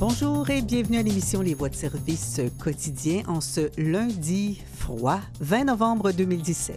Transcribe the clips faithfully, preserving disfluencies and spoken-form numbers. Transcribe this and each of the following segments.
Bonjour et bienvenue à l'émission Les Voix de service quotidien en ce lundi froid, vingt novembre deux mille dix-sept.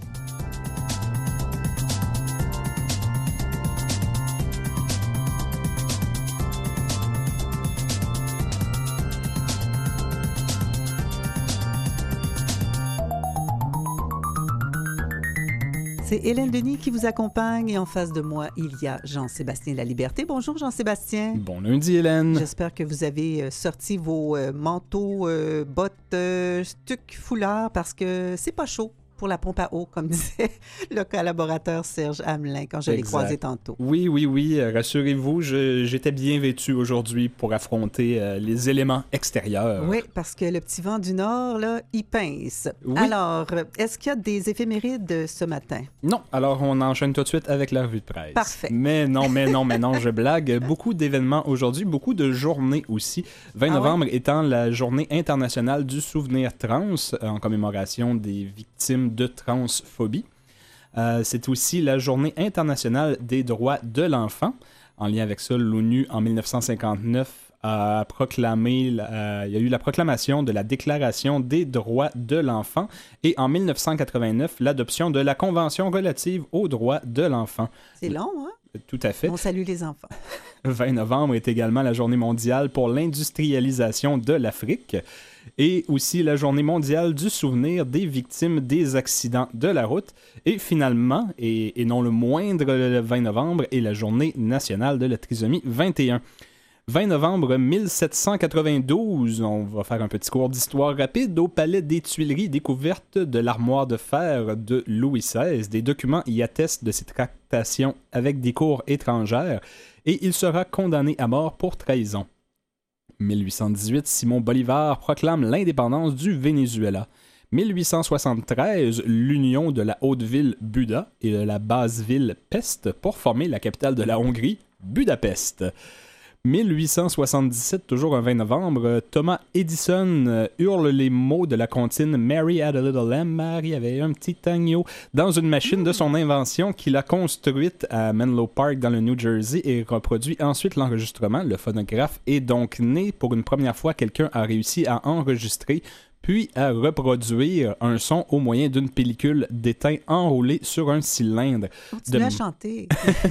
C'est Hélène Denis qui vous accompagne et en face de moi, il y a Jean-Sébastien Laliberté. Bonjour Jean-Sébastien. Bon lundi Hélène. J'espère que vous avez sorti vos euh, manteaux, euh, bottes, euh, stucs, foulards parce que c'est pas chaud pour la pompe à eau, comme disait le collaborateur Serge Hamelin quand je l'ai croisé tantôt. Oui, oui, oui. Rassurez-vous, je, j'étais bien vêtu aujourd'hui pour affronter euh, les éléments extérieurs. Oui, parce que le petit vent du Nord, là, il pince. Oui. Alors, est-ce qu'il y a des éphémérides ce matin? Non. Alors, on enchaîne tout de suite avec la revue de presse. Parfait. Mais non, mais non, mais non, je blague. Beaucoup d'événements aujourd'hui, beaucoup de journées aussi. vingt Ah novembre ouais? étant la journée internationale du souvenir trans, en commémoration des victimes de transphobie. Euh, c'est aussi la journée internationale des droits de l'enfant. En lien avec ça, l'ONU, en dix-neuf cent cinquante-neuf, a proclamé, euh, il y a eu la proclamation de la Déclaration des droits de l'enfant et en dix-neuf cent quatre-vingt-neuf, l'adoption de la Convention relative aux droits de l'enfant. C'est long, hein? Tout à fait. On salue les enfants. vingt novembre est également la journée mondiale pour l'industrialisation de l'Afrique et aussi la journée mondiale du souvenir des victimes des accidents de la route. Et finalement, et, et non le moindre, le vingt novembre est la journée nationale de la trisomie vingt et un. vingt novembre mille sept cent quatre-vingt-douze, on va faire un petit cours d'histoire rapide. Au Palais des Tuileries, découverte de l'armoire de fer de Louis seize. Des documents y attestent de ses tractations avec des cours étrangères et il sera condamné à mort pour trahison. mille huit cent dix-huit, Simon Bolivar proclame l'indépendance du Venezuela. mille huit cent soixante-treize, l'union de la haute-ville Buda et de la basse-ville Pest pour former la capitale de la Hongrie, Budapest. mille huit cent soixante-dix-sept, toujours un vingt novembre, Thomas Edison hurle les mots de la comptine Mary had a little lamb, Mary avait un petit agneau, dans une machine de son invention qu'il a construite à Menlo Park dans le New Jersey et reproduit ensuite l'enregistrement. Le phonographe est donc né. Pour une première fois, quelqu'un a réussi à enregistrer puis à reproduire un son au moyen d'une pellicule d'étain enroulée sur un cylindre. Continue de... à chanter.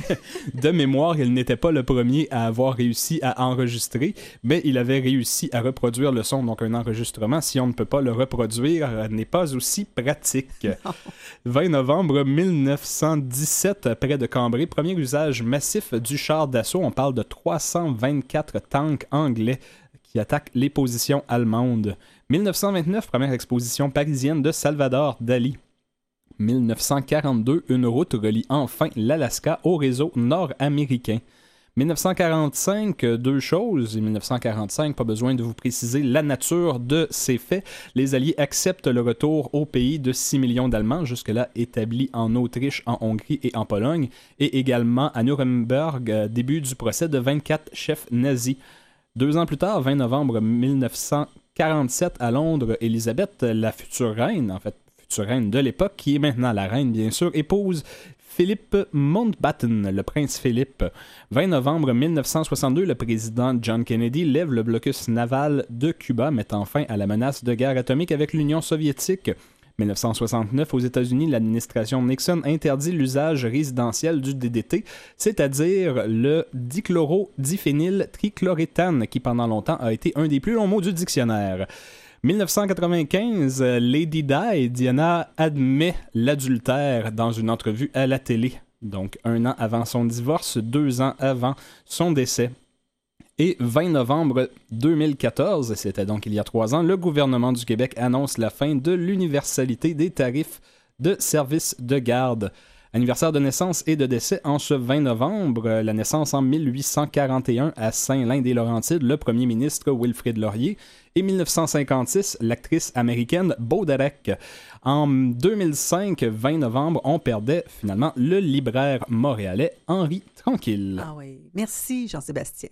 De mémoire, il n'était pas le premier à avoir réussi à enregistrer, mais il avait réussi à reproduire le son. Donc un enregistrement, si on ne peut pas le reproduire, n'est pas aussi pratique. Non. vingt novembre mille neuf cent dix-sept, près de Cambrai, premier usage massif du char d'assaut. On parle de trois cent vingt-quatre tanks anglais qui attaquent les positions allemandes. mille neuf cent vingt-neuf, première exposition parisienne de Salvador Dali. mille neuf cent quarante-deux, une route relie enfin l'Alaska au réseau nord-américain. mille neuf cent quarante-cinq, deux choses. mille neuf cent quarante-cinq, pas besoin de vous préciser la nature de ces faits. Les Alliés acceptent le retour au pays de six millions d'Allemands, jusque-là établis en Autriche, en Hongrie et en Pologne, et également à Nuremberg, début du procès de vingt-quatre chefs nazis. Deux ans plus tard, vingt novembre mille neuf cent quarante-sept, à Londres, Élisabeth, la future reine, en fait, future reine de l'époque, qui est maintenant la reine, bien sûr, épouse Philippe Mountbatten, le prince Philippe. vingt novembre mille neuf cent soixante-deux, le président John Kennedy lève le blocus naval de Cuba, mettant fin à la menace de guerre atomique avec l'Union soviétique. mille neuf cent soixante-neuf, aux États-Unis, l'administration Nixon interdit l'usage résidentiel du D D T, c'est-à-dire le dichlorodiphényl trichloréthane, qui pendant longtemps a été un des plus longs mots du dictionnaire. dix-neuf cent quatre-vingt-quinze, Lady Di, Diana admet l'adultère dans une entrevue à la télé. Donc un an avant son divorce, deux ans avant son décès. Et vingt novembre deux mille quatorze, c'était donc il y a trois ans, le gouvernement du Québec annonce la fin de l'universalité des tarifs de services de garde. Anniversaire de naissance et de décès en ce vingt novembre, la naissance en mille huit cent quarante et un à Saint-Lin-des-Laurentides, le premier ministre Wilfrid Laurier, et mille neuf cent cinquante-six, l'actrice américaine Bo Derek. En deux mille cinq, vingt novembre, on perdait finalement le libraire montréalais Henri Tranquille. Ah oui, merci Jean-Sébastien.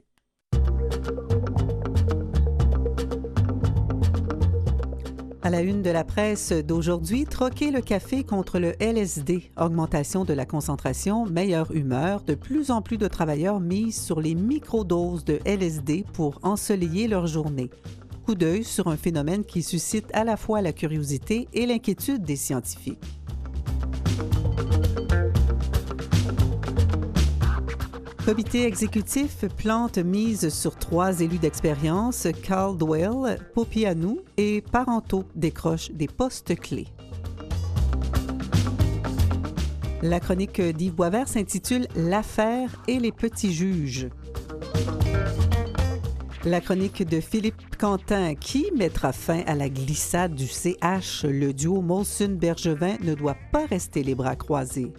À la une de la presse d'aujourd'hui, troquer le café contre le L S D. Augmentation de la concentration, meilleure humeur. De plus en plus de travailleurs misent sur les microdoses de L S D pour ensoleiller leur journée. Coup d'œil sur un phénomène qui suscite à la fois la curiosité et l'inquiétude des scientifiques. Comité exécutif plante mise sur trois élus d'expérience, Caldwell, Popianou et Parenteau décrochent des postes clés. La chronique d'Yves Boisvert s'intitule « L'affaire et les petits juges ». La chronique de Philippe Quentin, qui mettra fin à la glissade du C H. Le duo Molson-Bergevin ne doit pas rester les bras croisés.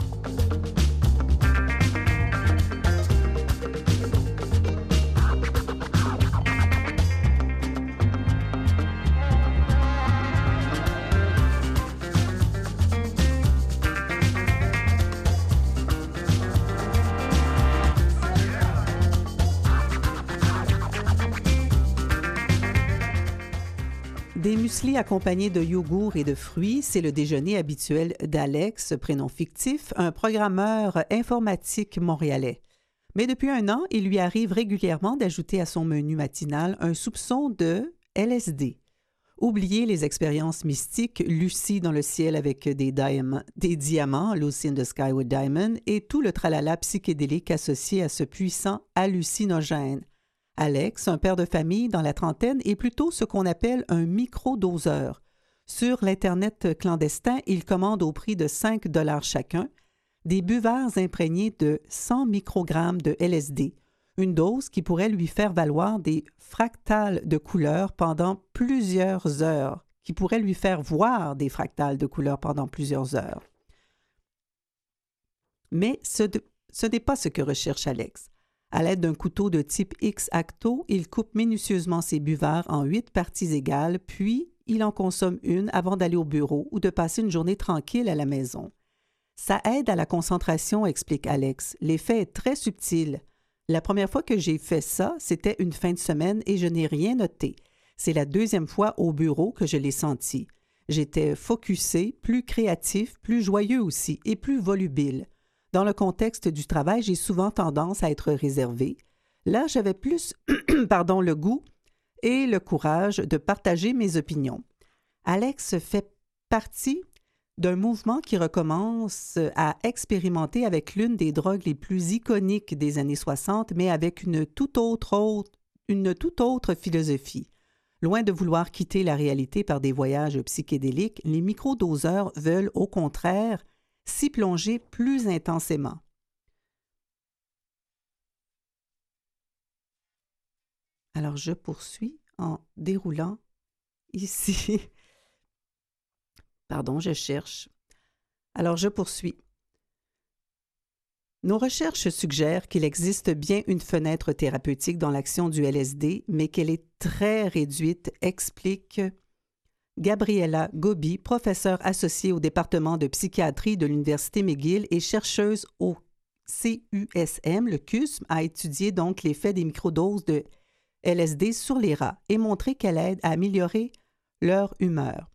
Des mueslis accompagnés de yogourt et de fruits, c'est le déjeuner habituel d'Alex, prénom fictif, un programmeur informatique montréalais. Mais depuis un an, il lui arrive régulièrement d'ajouter à son menu matinal un soupçon de L S D. Oubliez les expériences mystiques, Lucie dans le ciel avec des, diam- des diamants, Lucy in the sky with diamond, et tout le tralala psychédélique associé à ce puissant hallucinogène. Alex, un père de famille dans la trentaine, est plutôt ce qu'on appelle un microdoseur. Sur l'Internet clandestin, il commande au prix de cinq dollars chacun des buvards imprégnés de cent microgrammes de L S D, une dose qui pourrait lui faire valoir des fractales de couleurs pendant plusieurs heures, qui pourrait lui faire voir des fractales de couleurs pendant plusieurs heures. Mais ce, de, ce n'est pas ce que recherche Alex. À l'aide d'un couteau de type X-Acto, il coupe minutieusement ses buvards en huit parties égales, puis il en consomme une avant d'aller au bureau ou de passer une journée tranquille à la maison. Ça aide à la concentration, explique Alex. L'effet est très subtil. La première fois que j'ai fait ça, c'était une fin de semaine et je n'ai rien noté. C'est la deuxième fois au bureau que je l'ai senti. J'étais focusé, plus créatif, plus joyeux aussi et plus volubile. Dans le contexte du travail, j'ai souvent tendance à être réservé. Là, j'avais plus pardon, le goût et le courage de partager mes opinions. Alex fait partie d'un mouvement qui recommence à expérimenter avec l'une des drogues les plus iconiques des années soixante, mais avec une toute autre, autre, une toute autre philosophie. Loin de vouloir quitter la réalité par des voyages psychédéliques, les microdoseurs veulent au contraire s'y plonger plus intensément. Alors, je poursuis en déroulant ici. Pardon, je cherche. Alors, je poursuis. Nos recherches suggèrent qu'il existe bien une fenêtre thérapeutique dans l'action du L S D, mais qu'elle est très réduite, explique Gabriella Gobi, professeure associée au département de psychiatrie de l'Université McGill et chercheuse au C U S M, le C U S M, a étudié donc l'effet des microdoses de L S D sur les rats et montré qu'elle aide à améliorer leur humeur.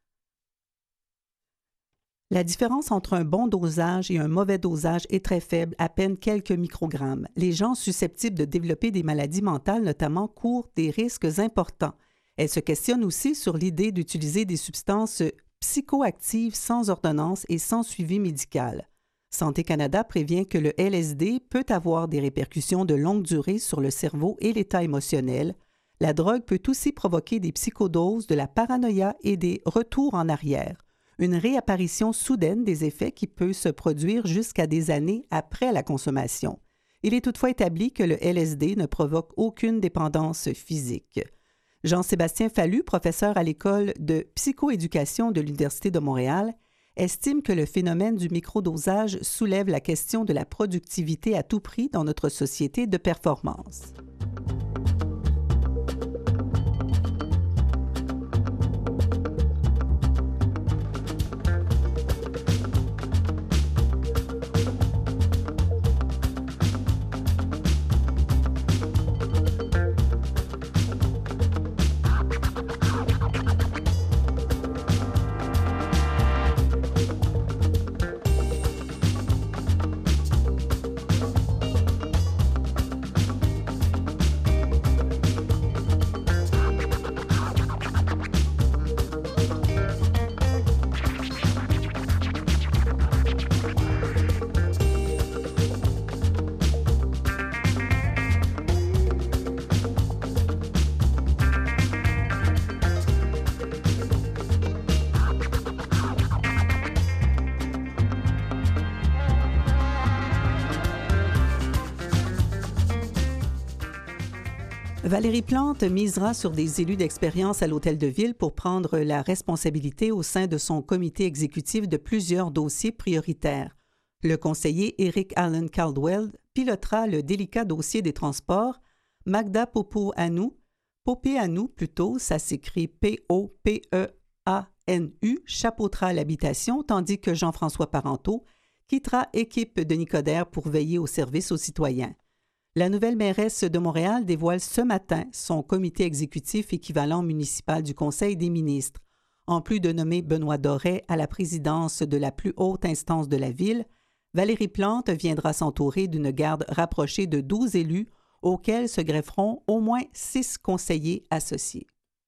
La différence entre un bon dosage et un mauvais dosage est très faible, à peine quelques microgrammes. Les gens susceptibles de développer des maladies mentales, notamment, courent des risques importants. Elle se questionne aussi sur l'idée d'utiliser des substances psychoactives sans ordonnance et sans suivi médical. Santé Canada prévient que le L S D peut avoir des répercussions de longue durée sur le cerveau et l'état émotionnel. La drogue peut aussi provoquer des psychodoses, de la paranoïa et des retours en arrière. Une réapparition soudaine des effets qui peut se produire jusqu'à des années après la consommation. Il est toutefois établi que le L S D ne provoque aucune dépendance physique. Jean-Sébastien Fallu, professeur à l'École de psychoéducation de l'Université de Montréal, estime que le phénomène du microdosage soulève la question de la productivité à tout prix dans notre société de performance. Valérie Plante misera sur des élus d'expérience à l'Hôtel de Ville pour prendre la responsabilité au sein de son comité exécutif de plusieurs dossiers prioritaires. Le conseiller Eric Allen Caldwell pilotera le délicat dossier des transports. Magda Popoanou, Popeanu plutôt, ça s'écrit P O P E A N U, chapeautera l'habitation, tandis que Jean-François Parenteau quittera équipe de Nicodère pour veiller au service aux citoyens. La nouvelle mairesse de Montréal dévoile ce matin son comité exécutif équivalent municipal du Conseil des ministres. En plus de nommer Benoît Doré à la présidence de la plus haute instance de la ville, Valérie Plante viendra s'entourer d'une garde rapprochée de douze élus auxquels se grefferont au moins six conseillers associés.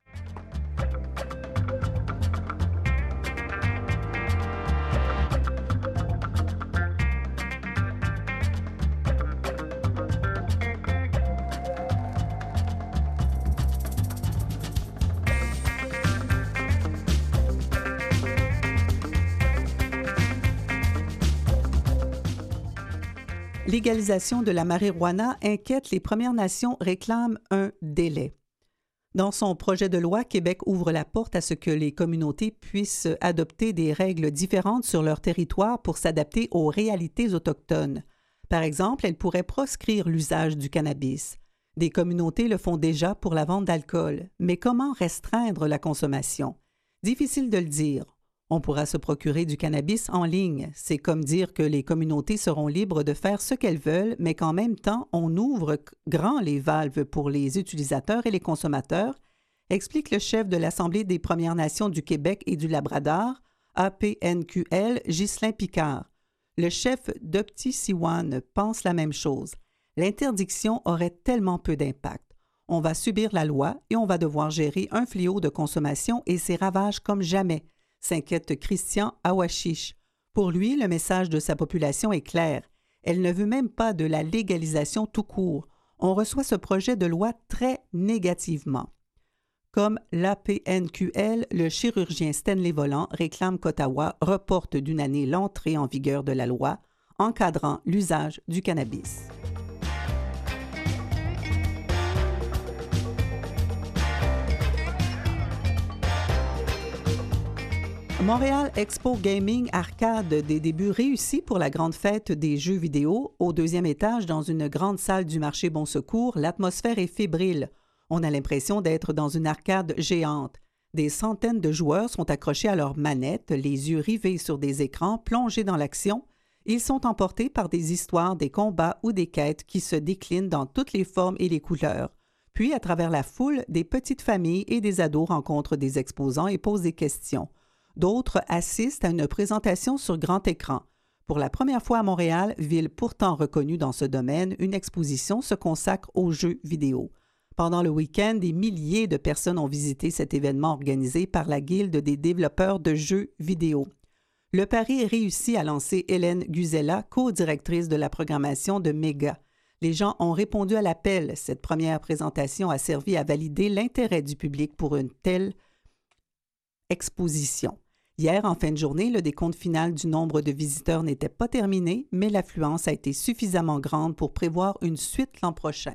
Légalisation de la marijuana inquiète, les Premières Nations réclament un délai. Dans son projet de loi, Québec ouvre la porte à ce que les communautés puissent adopter des règles différentes sur leur territoire pour s'adapter aux réalités autochtones. Par exemple, elles pourraient proscrire l'usage du cannabis. Des communautés le font déjà pour la vente d'alcool, mais comment restreindre la consommation? Difficile de le dire. On pourra se procurer du cannabis en ligne. C'est comme dire que les communautés seront libres de faire ce qu'elles veulent, mais qu'en même temps, on ouvre grand les valves pour les utilisateurs et les consommateurs, explique le chef de l'Assemblée des Premières Nations du Québec et du Labrador, A P N Q L, Ghislain Picard. Le chef d'Opti-Siwan pense la même chose. L'interdiction aurait tellement peu d'impact. On va subir la loi et on va devoir gérer un fléau de consommation et ses ravages comme jamais, s'inquiète Christian Awashish. Pour lui, le message de sa population est clair. Elle ne veut même pas de la légalisation tout court. On reçoit ce projet de loi très négativement. Comme l'A P N Q L, le chirurgien Stanley Volant réclame qu'Ottawa reporte d'une année l'entrée en vigueur de la loi encadrant l'usage du cannabis. Montréal Expo Gaming Arcade, des débuts réussis pour la grande fête des jeux vidéo. Au deuxième étage, dans une grande salle du marché Bon Secours, l'atmosphère est fébrile. On a l'impression d'être dans une arcade géante. Des centaines de joueurs sont accrochés à leurs manettes, les yeux rivés sur des écrans, plongés dans l'action. Ils sont emportés par des histoires, des combats ou des quêtes qui se déclinent dans toutes les formes et les couleurs. Puis, à travers la foule, des petites familles et des ados rencontrent des exposants et posent des questions. D'autres assistent à une présentation sur grand écran. Pour la première fois à Montréal, ville pourtant reconnue dans ce domaine, une exposition se consacre aux jeux vidéo. Pendant le week-end, des milliers de personnes ont visité cet événement organisé par la Guilde des développeurs de jeux vidéo. Le pari est réussi, a lancé Hélène Guzella, co-directrice de la programmation de Méga. Les gens ont répondu à l'appel. Cette première présentation a servi à valider l'intérêt du public pour une telle exposition. Hier, en fin de journée, le décompte final du nombre de visiteurs n'était pas terminé, mais l'affluence a été suffisamment grande pour prévoir une suite l'an prochain.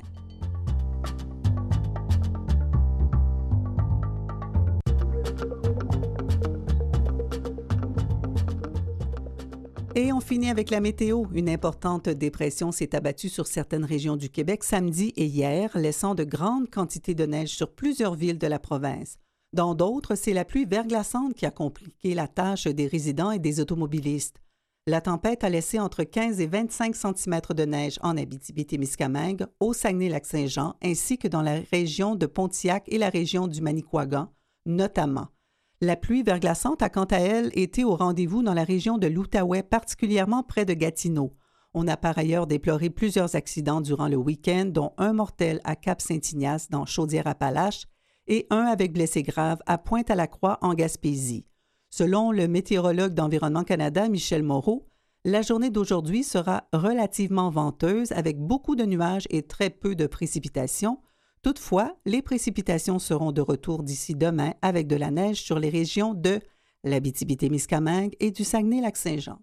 Et on finit avec la météo. Une importante dépression s'est abattue sur certaines régions du Québec samedi et hier, laissant de grandes quantités de neige sur plusieurs villes de la province. Dans d'autres, c'est la pluie verglaçante qui a compliqué la tâche des résidents et des automobilistes. La tempête a laissé entre quinze et vingt-cinq centimètres de neige en Abitibi-Témiscamingue, au Saguenay-Lac-Saint-Jean, ainsi que dans la région de Pontiac et la région du Manicouagan, notamment. La pluie verglaçante a quant à elle été au rendez-vous dans la région de l'Outaouais, particulièrement près de Gatineau. On a par ailleurs déploré plusieurs accidents durant le week-end, dont un mortel à Cap-Saint-Ignace dans Chaudière-Appalaches et un avec blessés graves à Pointe-à-la-Croix en Gaspésie. Selon le météorologue d'Environnement Canada, Michel Moreau, la journée d'aujourd'hui sera relativement venteuse avec beaucoup de nuages et très peu de précipitations. Toutefois, les précipitations seront de retour d'ici demain avec de la neige sur les régions de l'Abitibi-Témiscamingue et du Saguenay-Lac-Saint-Jean.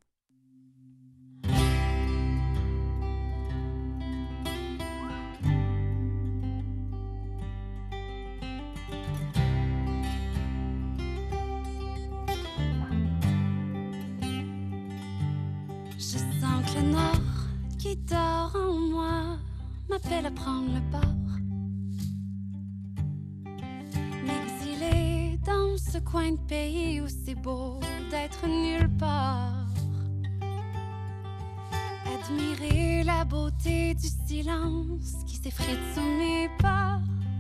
Je sens que le nord qui dort en moi m'appelle à prendre le bord. M'exiler dans ce coin de pays où c'est beau d'être nulle part. Admirer la beauté du silence qui s'effrite sous mes pas.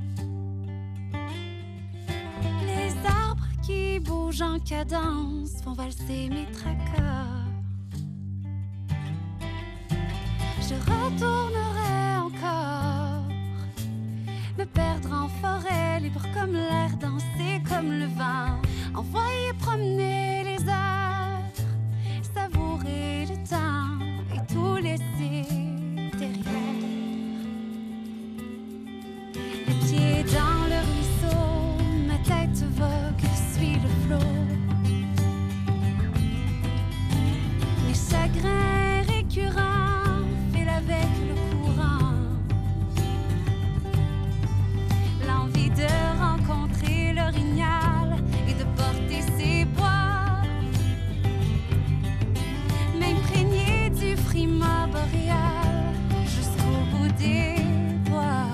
Les arbres qui bougent en cadence font valser mes tracas. Je retournerai encore, me perdre en forêt, libre comme l'air, danser comme le vent, envoyer promener les heures, savourer le temps et tout laisser derrière. Les pieds dans le ruisseau, ma tête vogue, suit le flot. Mes chagrins récurrents filent avec le courant. L'envie de rencontrer l'orignal et de porter ses bois, m'imprégner du frima boréal jusqu'au bout des doigts.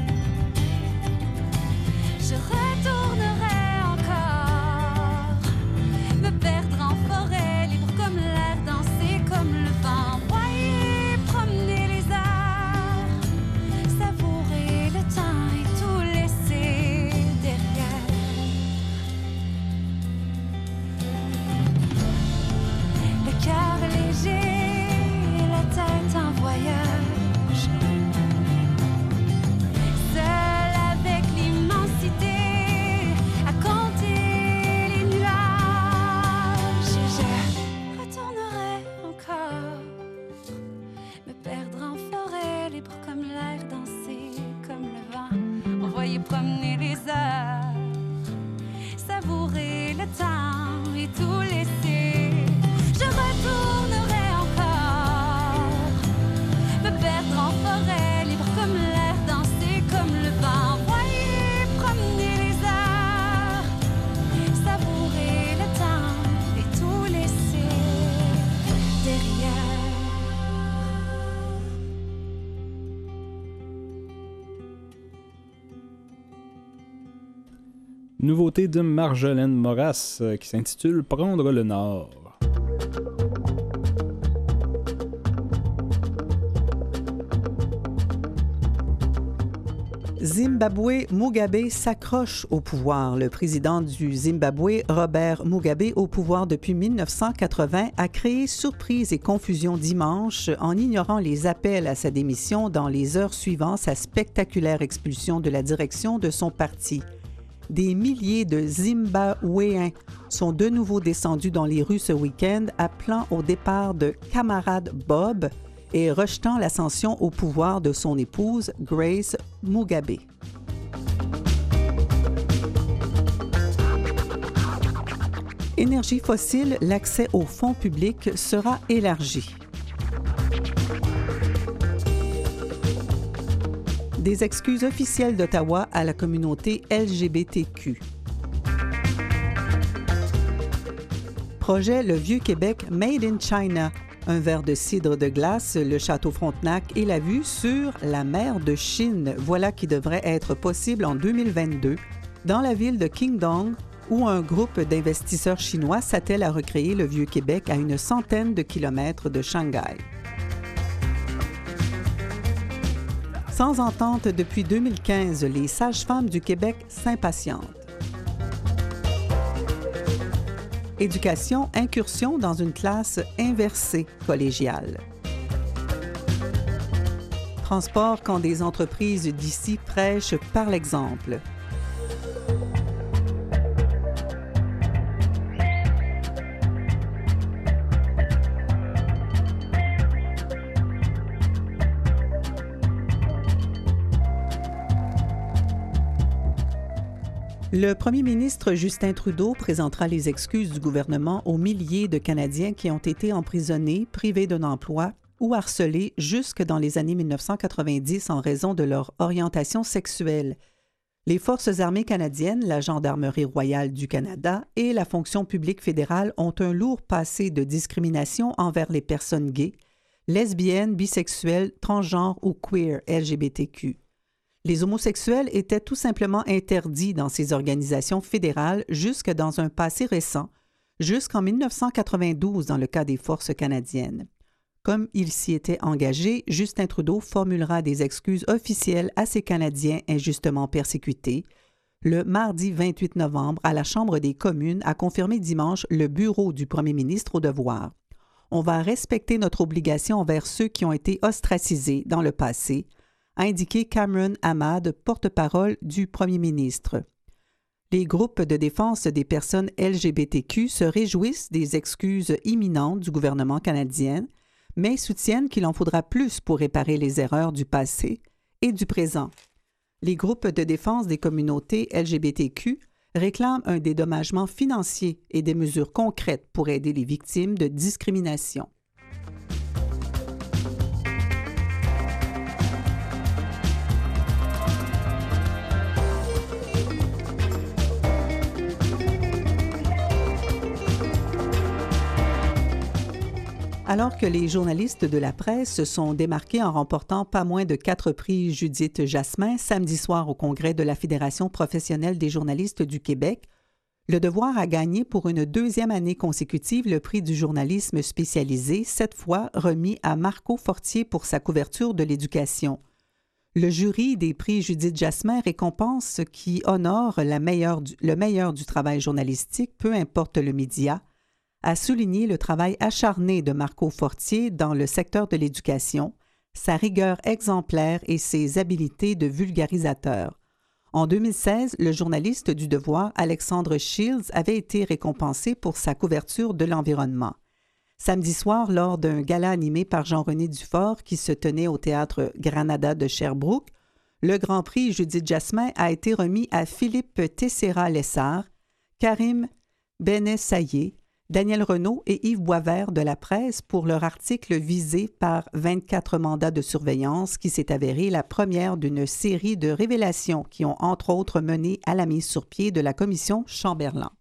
Je retournerai encore, me perdre en forêt, libre comme l'air, danser comme le vent, voyer promener les arts, savourer le temps et tout laisser derrière. Le cœur léger, la tête en voyage, seul avec l'immensité, à compter les nuages. Je retournerai encore, me perdre en forêt, libre comme l'air, danser comme le vent, envoyer promener les heures, savourer le temps et tout laisser. Je retournerai encore, me perdre en forêt, libre comme l'air, danser comme le vent, envoyer promener les heures, savourer le temps et tout laisser derrière. Nouveauté de Marjolaine Moras euh, qui s'intitule Prendre le Nord. Zimbabwe, Mugabe s'accroche au pouvoir. Le président du Zimbabwe, Robert Mugabe, au pouvoir depuis mille neuf cent quatre-vingts, a créé surprise et confusion dimanche en ignorant les appels à sa démission dans les heures suivant sa spectaculaire expulsion de la direction de son parti. Des milliers de Zimbabwéens sont de nouveau descendus dans les rues ce week-end, appelant au départ de camarade Bob et rejetant l'ascension au pouvoir de son épouse Grace Mugabe. Énergie fossile, l'accès aux fonds publics sera élargi. Des excuses officielles d'Ottawa à la communauté L G B T Q. Projet Le Vieux-Québec Made in China. Un verre de cidre de glace, le Château Frontenac et la vue sur la mer de Chine. Voilà qui devrait être possible en deux mille vingt-deux dans la ville de Qingdong, où un groupe d'investisseurs chinois s'attelle à recréer le Vieux-Québec à une centaine de kilomètres de Shanghai. Sans entente depuis deux mille quinze, les sages-femmes du Québec s'impatientent. Éducation, incursion dans une classe inversée collégiale. Transport quand des entreprises d'ici prêchent par l'exemple. Le premier ministre Justin Trudeau présentera les excuses du gouvernement aux milliers de Canadiens qui ont été emprisonnés, privés d'un emploi ou harcelés jusque dans les années mille neuf cent quatre-vingt-dix en raison de leur orientation sexuelle. Les Forces armées canadiennes, la Gendarmerie royale du Canada et la fonction publique fédérale ont un lourd passé de discrimination envers les personnes gays, lesbiennes, bisexuelles, transgenres ou queer L G B T Q. Les homosexuels étaient tout simplement interdits dans ces organisations fédérales jusque dans un passé récent, jusqu'en dix-neuf cent quatre-vingt-douze dans le cas des Forces canadiennes. Comme il s'y était engagé, Justin Trudeau formulera des excuses officielles à ces Canadiens injustement persécutés. Le mardi vingt-huit novembre, à la Chambre des communes, a confirmé dimanche le bureau du premier ministre au devoir. On va respecter notre obligation envers ceux qui ont été ostracisés dans le passé, a indiqué Cameron Ahmad, porte-parole du premier ministre. Les groupes de défense des personnes L G B T Q se réjouissent des excuses imminentes du gouvernement canadien, mais soutiennent qu'il en faudra plus pour réparer les erreurs du passé et du présent. Les groupes de défense des communautés L G B T Q réclament un dédommagement financier et des mesures concrètes pour aider les victimes de discrimination. Alors que les journalistes de la presse se sont démarqués en remportant pas moins de quatre prix Judith Jasmin samedi soir au congrès de la Fédération professionnelle des journalistes du Québec, Le Devoir a gagné pour une deuxième année consécutive le prix du journalisme spécialisé, cette fois remis à Marco Fortier pour sa couverture de l'éducation. Le jury des prix Judith Jasmin récompense ce qui honore la meilleure du, le meilleur du travail journalistique, peu importe le média, a souligné le travail acharné de Marco Fortier dans le secteur de l'éducation, sa rigueur exemplaire et ses habiletés de vulgarisateur. En deux mille seize, le journaliste du Devoir, Alexandre Shields, avait été récompensé pour sa couverture de l'environnement. Samedi soir, lors d'un gala animé par Jean-René Dufort qui se tenait au théâtre Granada de Sherbrooke, le Grand Prix Judith Jasmin a été remis à Philippe Tessera-Lessard, Karim Benessaye, Daniel Renaud et Yves Boisvert de la presse pour leur article visé par vingt-quatre mandats de surveillance qui s'est avéré la première d'une série de révélations qui ont entre autres mené à la mise sur pied de la commission Chamberlain.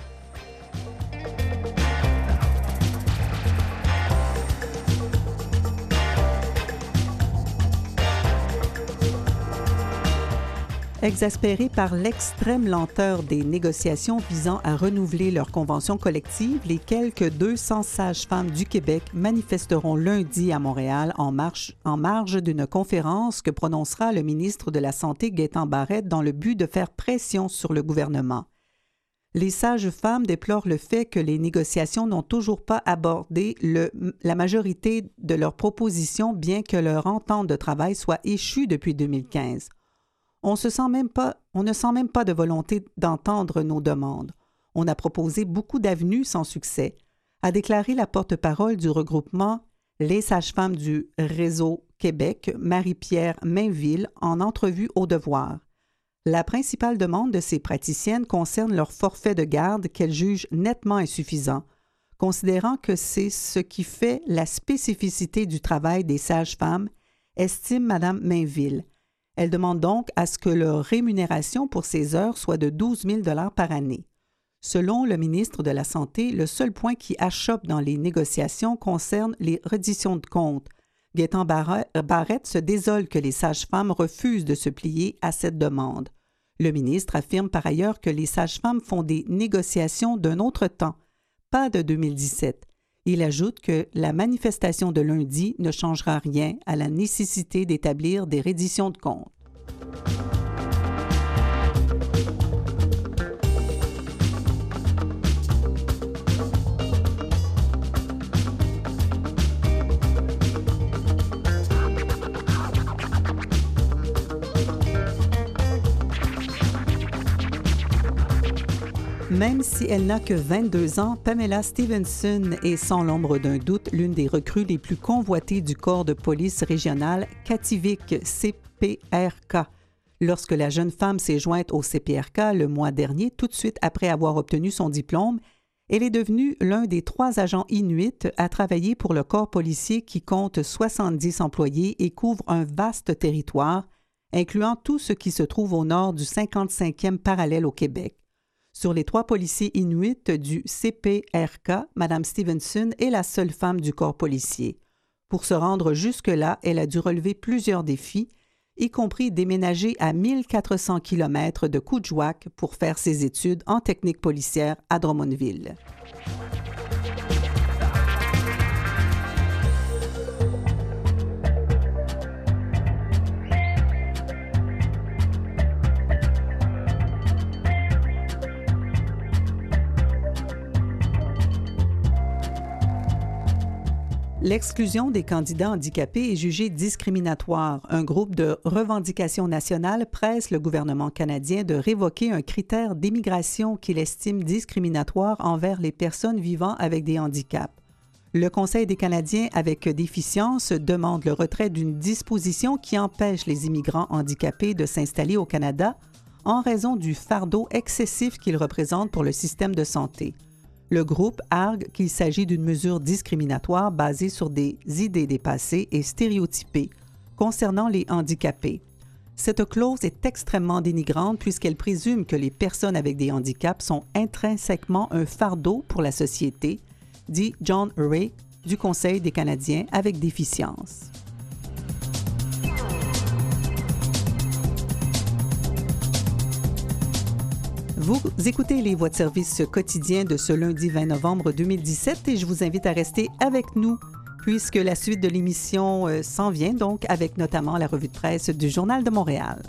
Exaspérés par l'extrême lenteur des négociations visant à renouveler leur convention collective, les quelques deux cents sages-femmes du Québec manifesteront lundi à Montréal en, marche, en marge d'une conférence que prononcera le ministre de la Santé Gaétan Barrette dans le but de faire pression sur le gouvernement. Les sages-femmes déplorent le fait que les négociations n'ont toujours pas abordé le, la majorité de leurs propositions, bien que leur entente de travail soit échue depuis deux mille quinze. On, se sent même pas, on ne sent même pas de volonté d'entendre nos demandes. On a proposé beaucoup d'avenues sans succès, a déclaré la porte-parole du regroupement Les sages-femmes du Réseau Québec, Marie-Pierre Mainville, en entrevue au Devoir. La principale demande de ces praticiennes concerne leur forfait de garde qu'elles jugent nettement insuffisant, considérant que c'est ce qui fait la spécificité du travail des sages-femmes, estime Mme Mainville. Elle demande donc à ce que leur rémunération pour ces heures soit de douze mille dollars par année. Selon le ministre de la Santé, le seul point qui achoppe dans les négociations concerne les redditions de comptes. Gaétan Barrette se désole que les sages-femmes refusent de se plier à cette demande. Le ministre affirme par ailleurs que les sages-femmes font des négociations d'un autre temps, pas de deux mille dix-sept. Il ajoute que la manifestation de lundi ne changera rien à la nécessité d'établir des redditions de comptes. Même si elle n'a que vingt-deux ans, Pamela Stevenson est sans l'ombre d'un doute l'une des recrues les plus convoitées du corps de police régional Kativik C P R K. Lorsque la jeune femme s'est jointe au C P R K le mois dernier, tout de suite après avoir obtenu son diplôme, elle est devenue l'un des trois agents inuits à travailler pour le corps policier qui compte soixante-dix employés et couvre un vaste territoire, incluant tout ce qui se trouve au nord du cinquante-cinquième parallèle au Québec. Sur les trois policiers inuits du C P R K, Mme Stevenson est la seule femme du corps policier. Pour se rendre jusque-là, elle a dû relever plusieurs défis, y compris déménager à mille quatre cents kilomètres de Coudjouac pour faire ses études en technique policière à Drummondville. L'exclusion des candidats handicapés est jugée discriminatoire. Un groupe de revendication nationale presse le gouvernement canadien de révoquer un critère d'immigration qu'il estime discriminatoire envers les personnes vivant avec des handicaps. Le Conseil des Canadiens avec déficience demande le retrait d'une disposition qui empêche les immigrants handicapés de s'installer au Canada en raison du fardeau excessif qu'ils représentent pour le système de santé. Le groupe argue qu'il s'agit d'une mesure discriminatoire basée sur des idées dépassées et stéréotypées concernant les handicapés. Cette clause est extrêmement dénigrante puisqu'elle présume que les personnes avec des handicaps sont intrinsèquement un fardeau pour la société, dit John Ray du Conseil des Canadiens avec déficience. Vous écoutez les Voix de service quotidiens de ce lundi vingt novembre deux mille dix-sept et je vous invite à rester avec nous puisque la suite de l'émission euh, s'en vient donc avec notamment la revue de presse du Journal de Montréal.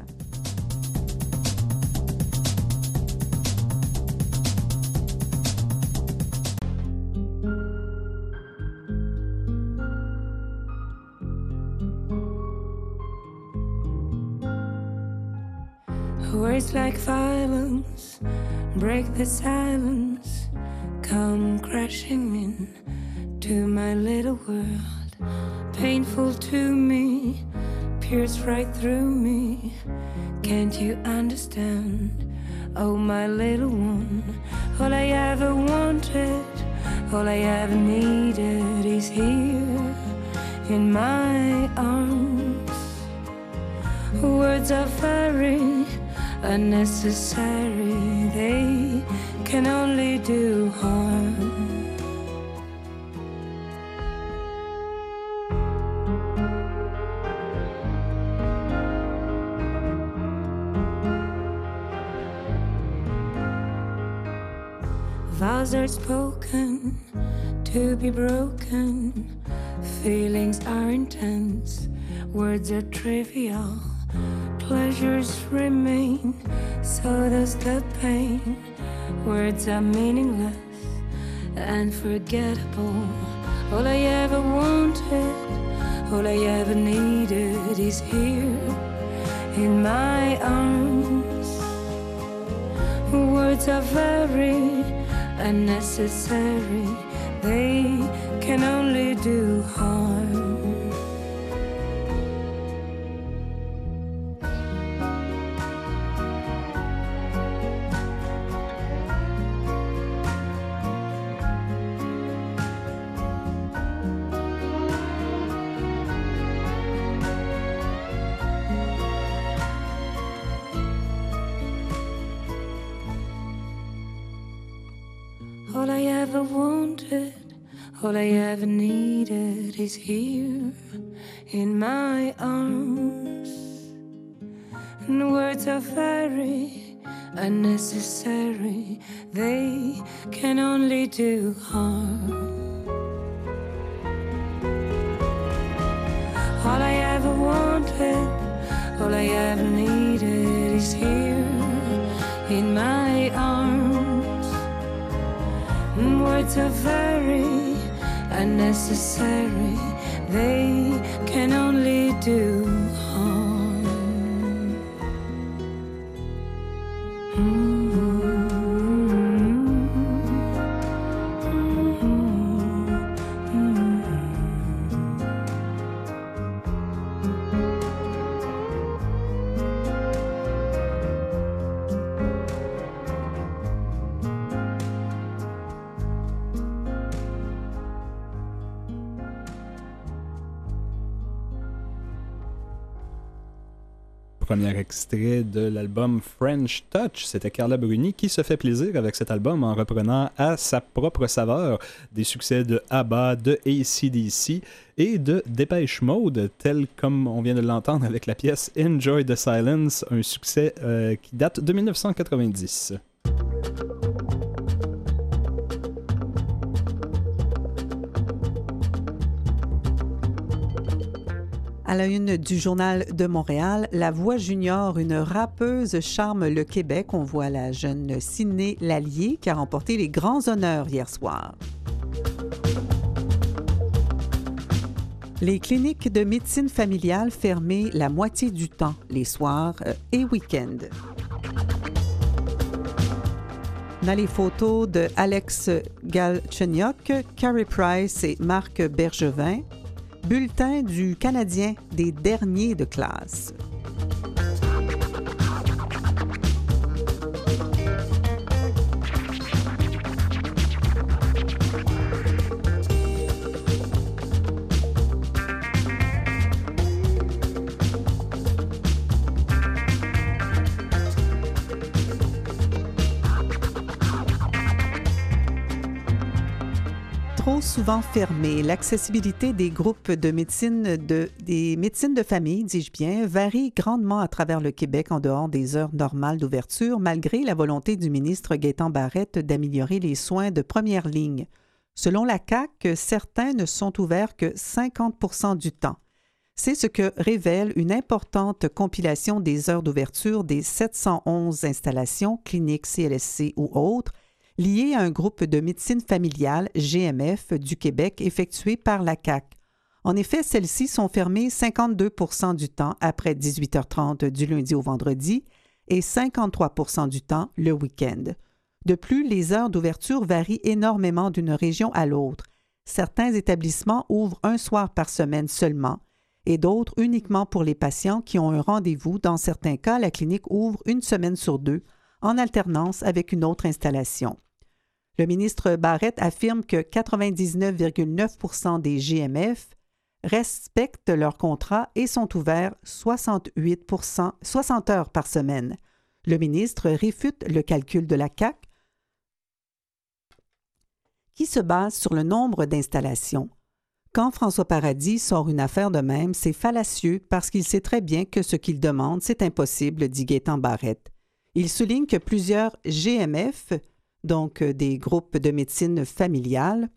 Words like violence break the silence, come crashing in to my little world. Painful to me, pierce right through me. Can't you understand? Oh, my little one, all I ever wanted, all I ever needed is here in my arms. Words are very unnecessary, they can only do harm. Vows are spoken to be broken, feelings are intense, words are trivial. Pleasures remain, so does the pain. Words are meaningless and forgettable. All I ever wanted, all I ever needed is here in my arms. Words are very unnecessary, they can only do harm. All I ever wanted, all I ever needed is here in my arms. And words are very unnecessary, they can only do harm. All I ever wanted, all I ever needed is here in my arms. Words are very unnecessary, they can only do harm. Mm-hmm. premier extrait de l'album French Touch. C'était Carla Bruni qui se fait plaisir avec cet album en reprenant à sa propre saveur des succès de ABBA, de A C D C et de Depeche Mode, tel comme on vient de l'entendre avec la pièce Enjoy the Silence, un succès euh, qui date de dix-neuf cent quatre-vingt-dix. À la une du Journal de Montréal, La Voix Junior, une rappeuse charme le Québec. On voit la jeune Sydney Lallier qui a remporté les grands honneurs hier soir. Les cliniques de médecine familiale fermées la moitié du temps, les soirs et week-ends. On a les photos de Alex Galchenyuk, Carey Price et Marc Bergevin. Bulletin du Canadien des derniers de classe. Trop souvent fermée, l'accessibilité des groupes de médecine de, des médecines de famille, dis-je bien, varie grandement à travers le Québec en dehors des heures normales d'ouverture, malgré la volonté du ministre Gaétan Barrette d'améliorer les soins de première ligne. Selon la C A Q, certains ne sont ouverts que cinquante pour cent du temps. C'est ce que révèle une importante compilation des heures d'ouverture des sept cent onze installations, cliniques, C L S C ou autres, liées à un groupe de médecine familiale, G M F, du Québec, effectué par la C A Q. En effet, celles-ci sont fermées cinquante-deux pour cent du temps après dix-huit heures trente du lundi au vendredi et cinquante-trois pour cent du temps le week-end. De plus, les heures d'ouverture varient énormément d'une région à l'autre. Certains établissements ouvrent un soir par semaine seulement et d'autres uniquement pour les patients qui ont un rendez-vous. Dans certains cas, la clinique ouvre une semaine sur deux en alternance avec une autre installation. Le ministre Barrette affirme que quatre-vingt-dix-neuf virgule neuf pour cent des G M F respectent leur contrat et sont ouverts soixante-huit pour cent, soixante heures par semaine. Le ministre réfute le calcul de la C A Q qui se base sur le nombre d'installations. Quand François Paradis sort une affaire de même, c'est fallacieux parce qu'il sait très bien que ce qu'il demande, c'est impossible, dit Gaétan Barrette. Il souligne que plusieurs G M F, donc des groupes de médecine familiale,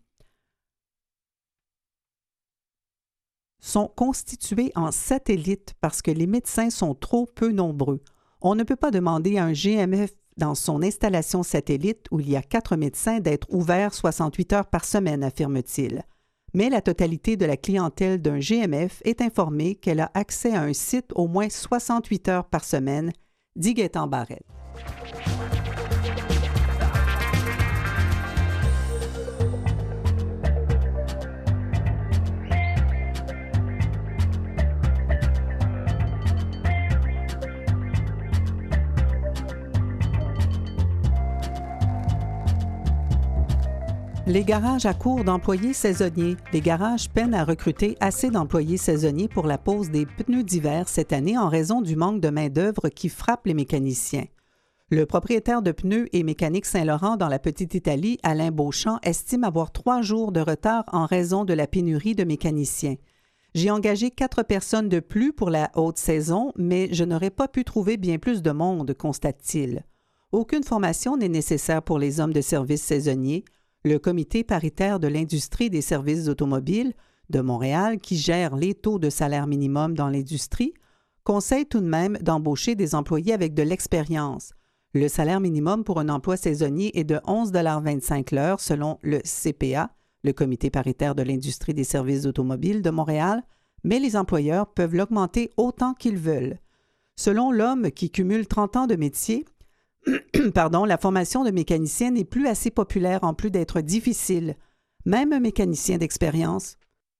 sont constitués en satellites parce que les médecins sont trop peu nombreux. On ne peut pas demander à un G M F dans son installation satellite où il y a quatre médecins d'être ouvert soixante-huit heures par semaine, affirme-t-il. Mais la totalité de la clientèle d'un G M F est informée qu'elle a accès à un site au moins soixante-huit heures par semaine, dit Gaétan Barrette. Les garages à court d'employés saisonniers. Les garages peinent à recruter assez d'employés saisonniers pour la pose des pneus d'hiver cette année en raison du manque de main-d'œuvre qui frappe les mécaniciens. Le propriétaire de Pneus et Mécanique Saint-Laurent dans la Petite-Italie, Alain Beauchamp, estime avoir trois jours de retard en raison de la pénurie de mécaniciens. J'ai engagé quatre personnes de plus pour la haute saison, mais je n'aurais pas pu trouver bien plus de monde, constate-t-il. Aucune formation n'est nécessaire pour les hommes de service saisonniers. Le Comité paritaire de l'industrie des services automobiles de Montréal, qui gère les taux de salaire minimum dans l'industrie, conseille tout de même d'embaucher des employés avec de l'expérience. Le salaire minimum pour un emploi saisonnier est de onze dollars vingt-cinq l'heure selon le C P A, le Comité paritaire de l'industrie des services automobiles de Montréal, mais les employeurs peuvent l'augmenter autant qu'ils veulent. Selon l'homme qui cumule trente ans de métier, Pardon, la formation de mécanicien n'est plus assez populaire en plus d'être difficile. Même un mécanicien d'expérience...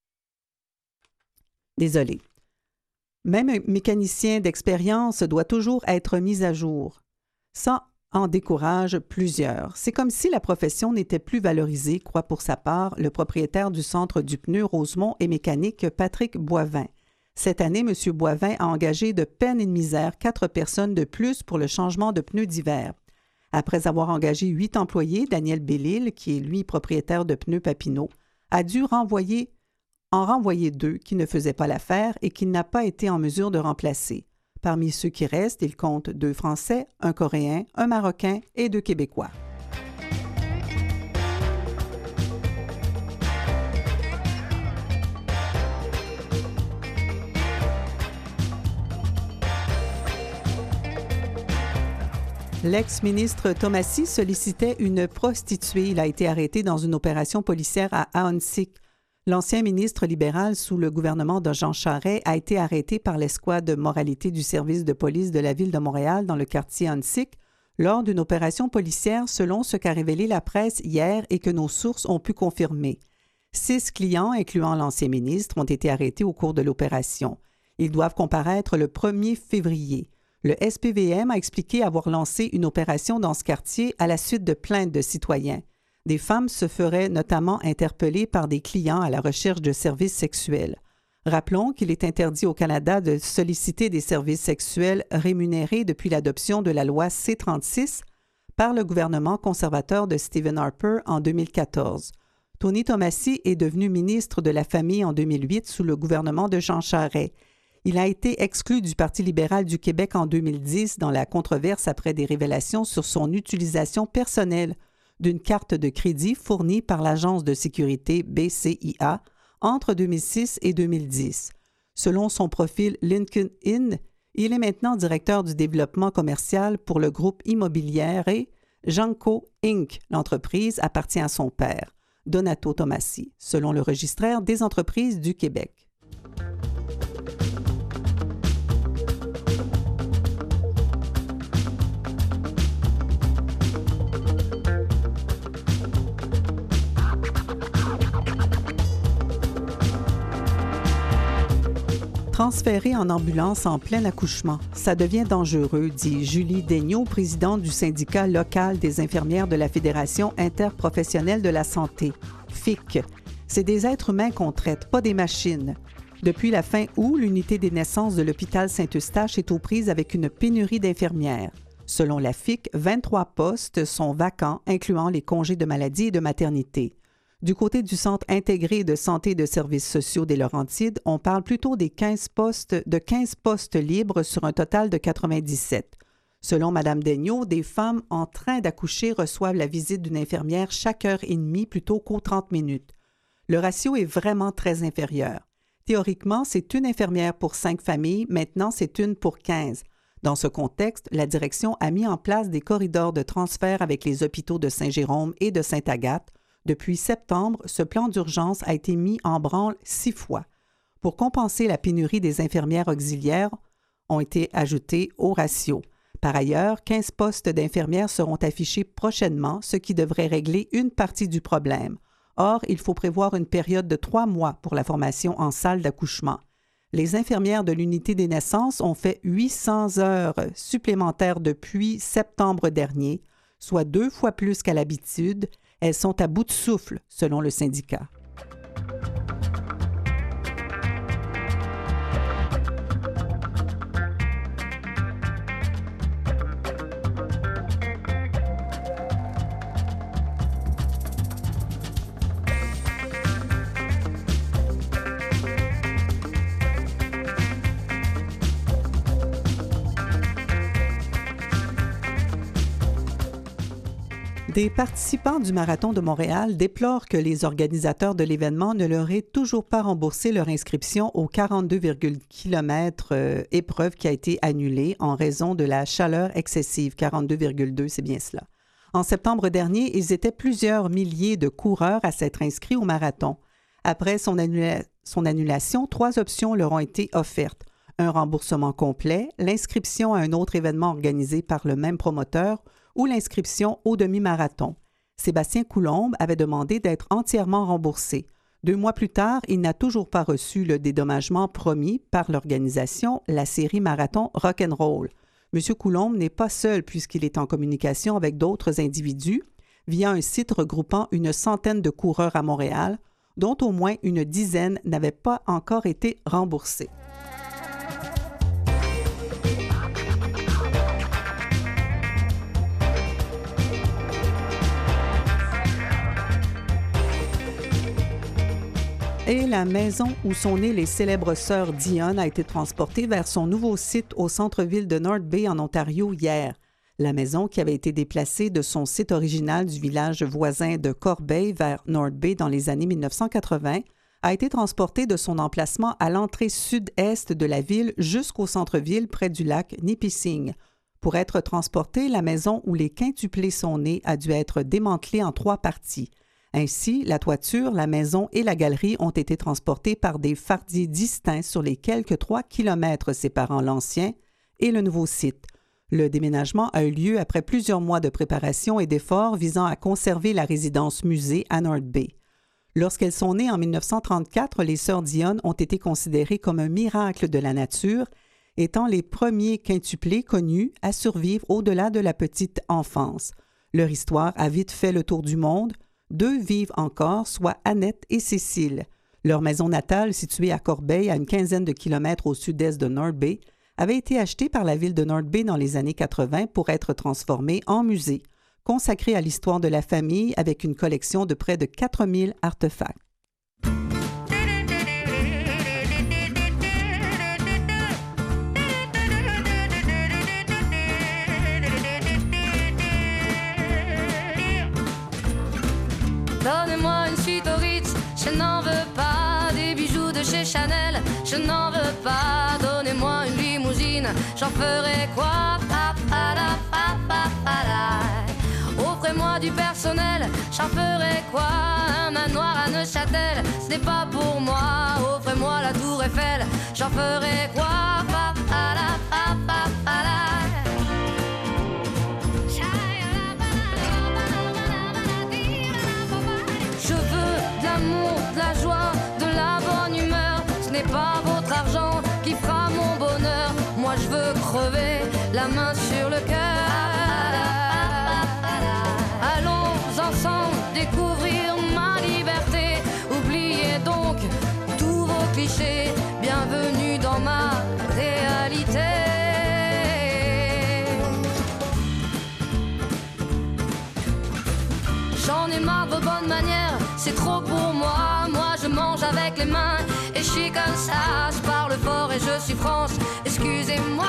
Désolé. Même un mécanicien d'expérience doit toujours être mis à jour. Ça en décourage plusieurs. C'est comme si la profession n'était plus valorisée, croit pour sa part le propriétaire du Centre du pneu Rosemont et mécanique Patrick Boivin. Cette année, M. Boivin a engagé de peine et de misère quatre personnes de plus pour le changement de pneus d'hiver. Après avoir engagé huit employés, Daniel Bellil, qui est lui propriétaire de pneus Papineau, a dû renvoyer, en renvoyer deux qui ne faisaient pas l'affaire et qu'il n'a pas été en mesure de remplacer. Parmi ceux qui restent, il compte deux Français, un Coréen, un Marocain et deux Québécois. L'ex-ministre Thomasy sollicitait une prostituée. Il a été arrêté dans une opération policière à Ahuntsic. L'ancien ministre libéral sous le gouvernement de Jean Charest a été arrêté par l'escouade de moralité du service de police de la ville de Montréal dans le quartier Ahuntsic lors d'une opération policière selon ce qu'a révélé la presse hier et que nos sources ont pu confirmer. Six clients, incluant l'ancien ministre, ont été arrêtés au cours de l'opération. Ils doivent comparaître le premier février. Le S P V M a expliqué avoir lancé une opération dans ce quartier à la suite de plaintes de citoyens. Des femmes se feraient notamment interpeller par des clients à la recherche de services sexuels. Rappelons qu'il est interdit au Canada de solliciter des services sexuels rémunérés depuis l'adoption de la loi C trente-six par le gouvernement conservateur de Stephen Harper en deux mille quatorze. Tony Thomasy est devenu ministre de la Famille en deux mille huit sous le gouvernement de Jean Charest. Il a été exclu du Parti libéral du Québec en deux mille dix dans la controverse après des révélations sur son utilisation personnelle d'une carte de crédit fournie par l'agence de sécurité B C I A entre deux mille six et deux mille dix. Selon son profil LinkedIn, il est maintenant directeur du développement commercial pour le groupe immobilier et Genco Incorporated. L'entreprise appartient à son père, Donato Thomasy, selon le registraire des entreprises du Québec. Transféré en ambulance en plein accouchement, ça devient dangereux, dit Julie Daigneault, présidente du syndicat local des infirmières de la Fédération interprofessionnelle de la santé, F I C. C'est des êtres humains qu'on traite, pas des machines. Depuis la fin août, l'unité des naissances de l'hôpital Saint-Eustache est aux prises avec une pénurie d'infirmières. Selon la F I C, vingt-trois postes sont vacants, incluant les congés de maladie et de maternité. Du côté du Centre intégré de santé et de services sociaux des Laurentides, on parle plutôt des quinze postes, de quinze postes libres sur un total de quatre-vingt-dix-sept. Selon Mme Daigneault, des femmes en train d'accoucher reçoivent la visite d'une infirmière chaque heure et demie plutôt qu'aux trente minutes. Le ratio est vraiment très inférieur. Théoriquement, c'est une infirmière pour cinq familles, maintenant c'est une pour quinze. Dans ce contexte, la direction a mis en place des corridors de transfert avec les hôpitaux de Saint-Jérôme et de Sainte-Agathe. Depuis septembre, ce plan d'urgence a été mis en branle six fois. Pour compenser la pénurie des infirmières auxiliaires, ont été ajoutés au ratio. Par ailleurs, quinze postes d'infirmières seront affichés prochainement, ce qui devrait régler une partie du problème. Or, il faut prévoir une période de trois mois pour la formation en salle d'accouchement. Les infirmières de l'unité des naissances ont fait huit cents heures supplémentaires depuis septembre dernier, soit deux fois plus qu'à l'habitude. Elles sont à bout de souffle, selon le syndicat. Des participants du Marathon de Montréal déplorent que les organisateurs de l'événement ne leur aient toujours pas remboursé leur inscription aux quarante-deux kilomètres euh, épreuve qui a été annulée en raison de la chaleur excessive. quarante-deux virgule deux, c'est bien cela. En septembre dernier, ils étaient plusieurs milliers de coureurs à s'être inscrits au marathon. Après son, annula- son annulation, trois options leur ont été offertes. Un remboursement complet, l'inscription à un autre événement organisé par le même promoteur ou l'inscription au demi-marathon. Sébastien Coulombe avait demandé d'être entièrement remboursé. Deux mois plus tard, il n'a toujours pas reçu le dédommagement promis par l'organisation, la série marathon Rock'n'Roll. M. Coulombe n'est pas seul puisqu'il est en communication avec d'autres individus via un site regroupant une centaine de coureurs à Montréal, dont au moins une dizaine n'avaient pas encore été remboursés. Et la maison où sont nées les célèbres sœurs Dion a été transportée vers son nouveau site au centre-ville de North Bay, en Ontario, hier. La maison, qui avait été déplacée de son site original du village voisin de Corbeil vers North Bay dans les années mille neuf cent quatre-vingts, a été transportée de son emplacement à l'entrée sud-est de la ville jusqu'au centre-ville près du lac Nipissing. Pour être transportée, la maison où les quintuplés sont nés a dû être démantelée en trois parties. Ainsi, la toiture, la maison et la galerie ont été transportés par des fardiers distincts sur les quelques trois kilomètres séparant l'ancien et le nouveau site. Le déménagement a eu lieu après plusieurs mois de préparation et d'efforts visant à conserver la résidence musée à North Bay. Lorsqu'elles sont nées en mille neuf cent trente-quatre, les sœurs Dion ont été considérées comme un miracle de la nature, étant les premiers quintuplés connus à survivre au-delà de la petite enfance. Leur histoire a vite fait le tour du monde. Deux vivent encore, soit Annette et Cécile. Leur maison natale, située à Corbeil, à une quinzaine de kilomètres au sud-est de North Bay, avait été achetée par la ville de North Bay dans les années quatre-vingts pour être transformée en musée, consacré à l'histoire de la famille avec une collection de près de quatre mille artefacts. Donnez-moi une suite au Ritz, je n'en veux pas. Des bijoux de chez Chanel, je n'en veux pas. Donnez-moi une limousine, j'en ferai quoi? Pa, pa, la, pa, pa, pa, la. Offrez-moi du personnel, j'en ferai quoi? Un manoir à Neuchâtel, ce n'est pas pour moi. Offrez-moi la tour Eiffel, j'en ferai quoi? Pa, pa, la, pa, pa, pa, la. Je veux de l'amour, de la joie, de la bonne humeur. Ce n'est pas votre argent qui fera mon bonheur. Moi je veux crever la main sur le cœur. Allons ensemble découvrir ma liberté. Oubliez donc tous vos clichés. Bienvenue dans ma réalité. J'en ai marre de vos bonnes manières, c'est trop pour moi. Moi je mange avec les mains et je suis comme ça. Je parle fort et je suis France, excusez-moi.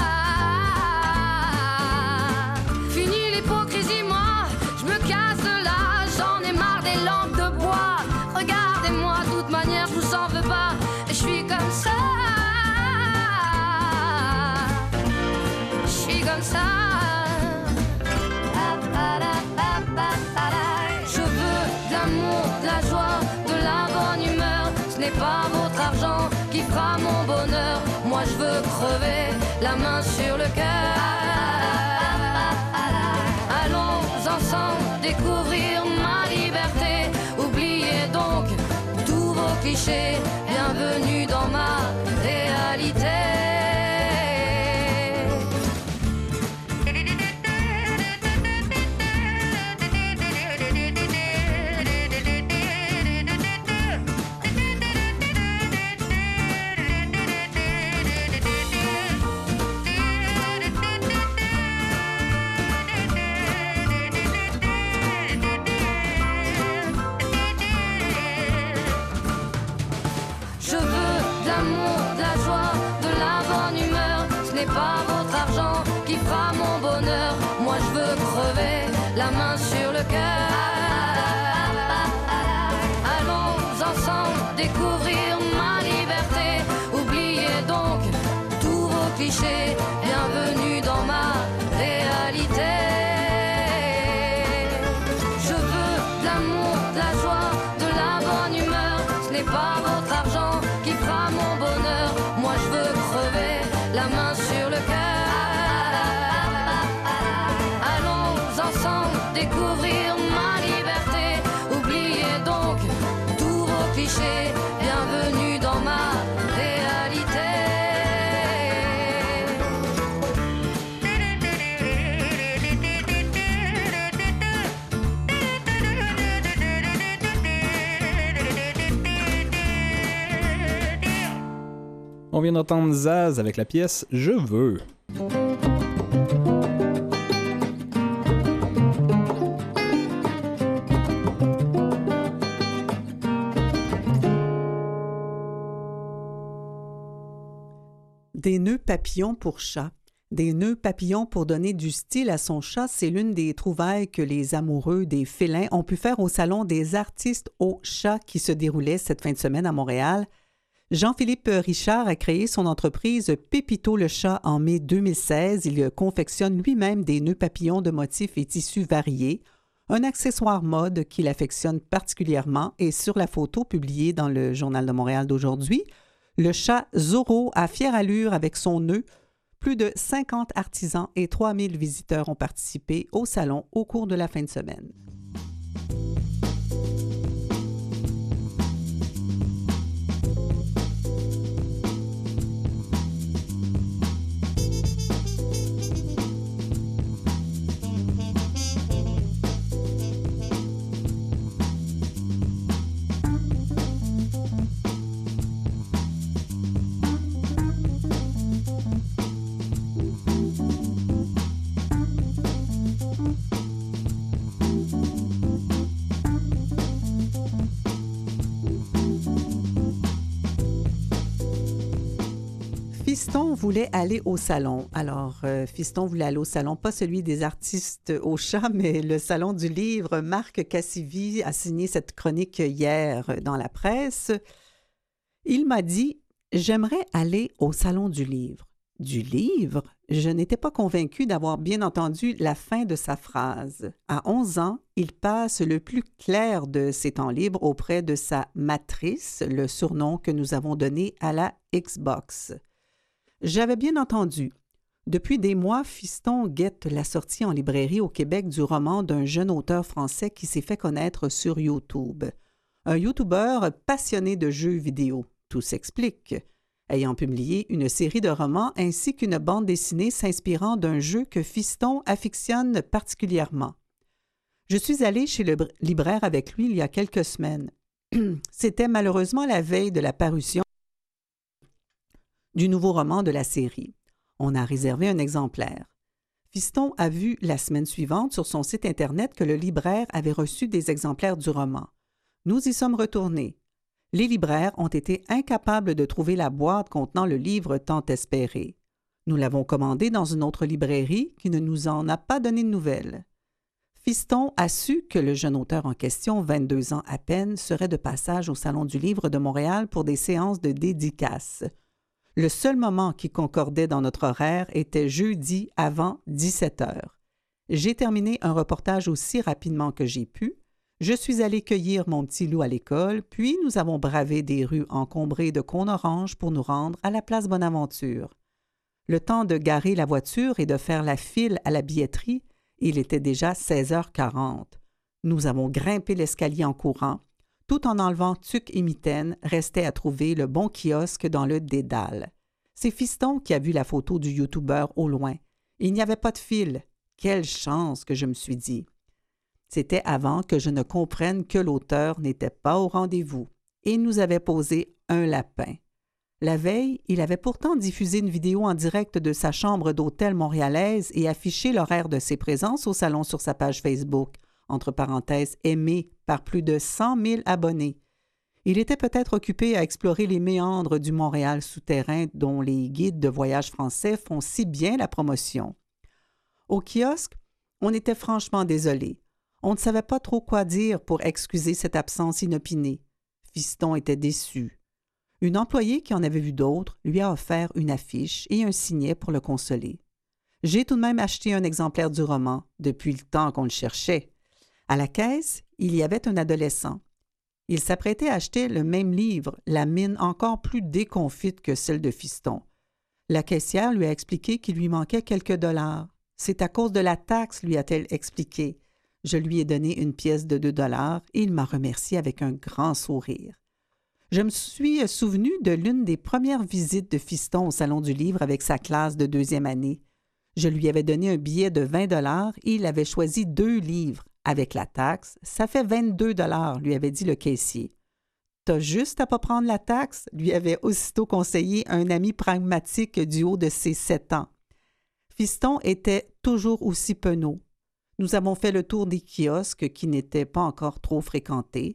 Fini l'hypocrisie, moi, je me casse de là. J'en ai marre des lampes de bois. Regardez-moi, de toute manière je vous en veux pas. Et je suis comme ça. Je suis comme ça. De la joie, de la bonne humeur, ce n'est pas votre argent qui fera mon bonheur. Moi je veux crever la main sur le cœur. Allons ensemble découvrir ma liberté. Oubliez donc tous vos clichés. Bienvenue dans ma réalité. Pas votre argent qui fera mon bonheur. Moi je veux crever la main sur le cœur. Allons ensemble découvrir ma liberté. Oubliez donc tous vos clichés. Bienvenue dans ma réalité. Je veux de l'amour, de la joie, de la bonne humeur. Ce n'est pas votre argent qui fera mon bonheur. Moi je veux crever la main sur le cœur. Allons ensemble découvrir ma liberté. Oubliez donc tous vos clichés. Bienvenue dans ma réalité. On vient d'entendre Zaz avec la pièce « Je veux ». Des nœuds papillons pour chat. Des nœuds papillons pour donner du style à son chat, c'est l'une des trouvailles que les amoureux des félins ont pu faire au Salon des artistes au chat qui se déroulait cette fin de semaine à Montréal. Jean-Philippe Richard a créé son entreprise Pépito le chat en mai deux mille seize. Il confectionne lui-même des nœuds papillons de motifs et tissus variés, un accessoire mode qu'il affectionne particulièrement et sur la photo publiée dans le Journal de Montréal d'aujourd'hui, le chat Zorro à fière allure avec son nœud. Plus de cinquante artisans et trois mille visiteurs ont participé au salon au cours de la fin de semaine. Fiston voulait aller au salon. Alors, euh, Fiston voulait aller au salon, pas celui des artistes au chat, mais le salon du livre. Marc Cassivi a signé cette chronique hier dans la presse. Il m'a dit « J'aimerais aller au salon du livre. » Du livre? Je n'étais pas convaincue d'avoir bien entendu la fin de sa phrase. À onze ans, il passe le plus clair de ses temps libres auprès de sa matrice, le surnom que nous avons donné à la Xbox. J'avais bien entendu. Depuis des mois, Fiston guette la sortie en librairie au Québec du roman d'un jeune auteur français qui s'est fait connaître sur YouTube. Un YouTuber passionné de jeux vidéo. Tout s'explique. Ayant publié une série de romans ainsi qu'une bande dessinée s'inspirant d'un jeu que Fiston affectionne particulièrement. Je suis allée chez le libraire avec lui il y a quelques semaines. C'était malheureusement la veille de la parution du nouveau roman de la série. On a réservé un exemplaire. Fiston a vu la semaine suivante sur son site Internet que le libraire avait reçu des exemplaires du roman. Nous y sommes retournés. Les libraires ont été incapables de trouver la boîte contenant le livre tant espéré. Nous l'avons commandé dans une autre librairie qui ne nous en a pas donné de nouvelles. Fiston a su que le jeune auteur en question, vingt-deux ans à peine, serait de passage au Salon du livre de Montréal pour des séances de dédicaces. Le seul moment qui concordait dans notre horaire était jeudi avant dix-sept heures. J'ai terminé un reportage aussi rapidement que j'ai pu. Je suis allée cueillir mon petit loup à l'école, puis nous avons bravé des rues encombrées de cônes oranges pour nous rendre à la place Bonaventure. Le temps de garer la voiture et de faire la file à la billetterie, il était déjà seize heures quarante. Nous avons grimpé l'escalier en courant. Tout en enlevant tuque et mitaine, restait à trouver le bon kiosque dans le dédale. C'est Fiston qui a vu la photo du youtubeur au loin. Il n'y avait pas de fil. Quelle chance que je me suis dit. C'était avant que je ne comprenne que l'auteur n'était pas au rendez-vous et il nous avait posé un lapin. La veille, il avait pourtant diffusé une vidéo en direct de sa chambre d'hôtel montréalaise et affiché l'horaire de ses présences au salon sur sa page Facebook, entre parenthèses aimée par plus de cent mille abonnés. Il était peut-être occupé à explorer les méandres du Montréal souterrain dont les guides de voyage français font si bien la promotion. Au kiosque, on était franchement désolé. On ne savait pas trop quoi dire pour excuser cette absence inopinée. Fiston était déçu. Une employée qui en avait vu d'autres lui a offert une affiche et un signet pour le consoler. J'ai tout de même acheté un exemplaire du roman, depuis le temps qu'on le cherchait. À la caisse, il y avait un adolescent. Il s'apprêtait à acheter le même livre, la mine encore plus déconfite que celle de Fiston. La caissière lui a expliqué qu'il lui manquait quelques dollars. C'est à cause de la taxe, lui a-t-elle expliqué. Je lui ai donné une pièce de deux dollars et il m'a remercié avec un grand sourire. Je me suis souvenu de l'une des premières visites de Fiston au Salon du livre avec sa classe de deuxième année. Je lui avais donné un billet de vingt dollars et il avait choisi deux livres. Avec la taxe, ça fait vingt-deux dollars, lui avait dit le caissier. « T'as juste à pas prendre la taxe », lui avait aussitôt conseillé un ami pragmatique du haut de ses sept ans. Fiston était toujours aussi penaud. Nous avons fait le tour des kiosques qui n'étaient pas encore trop fréquentés.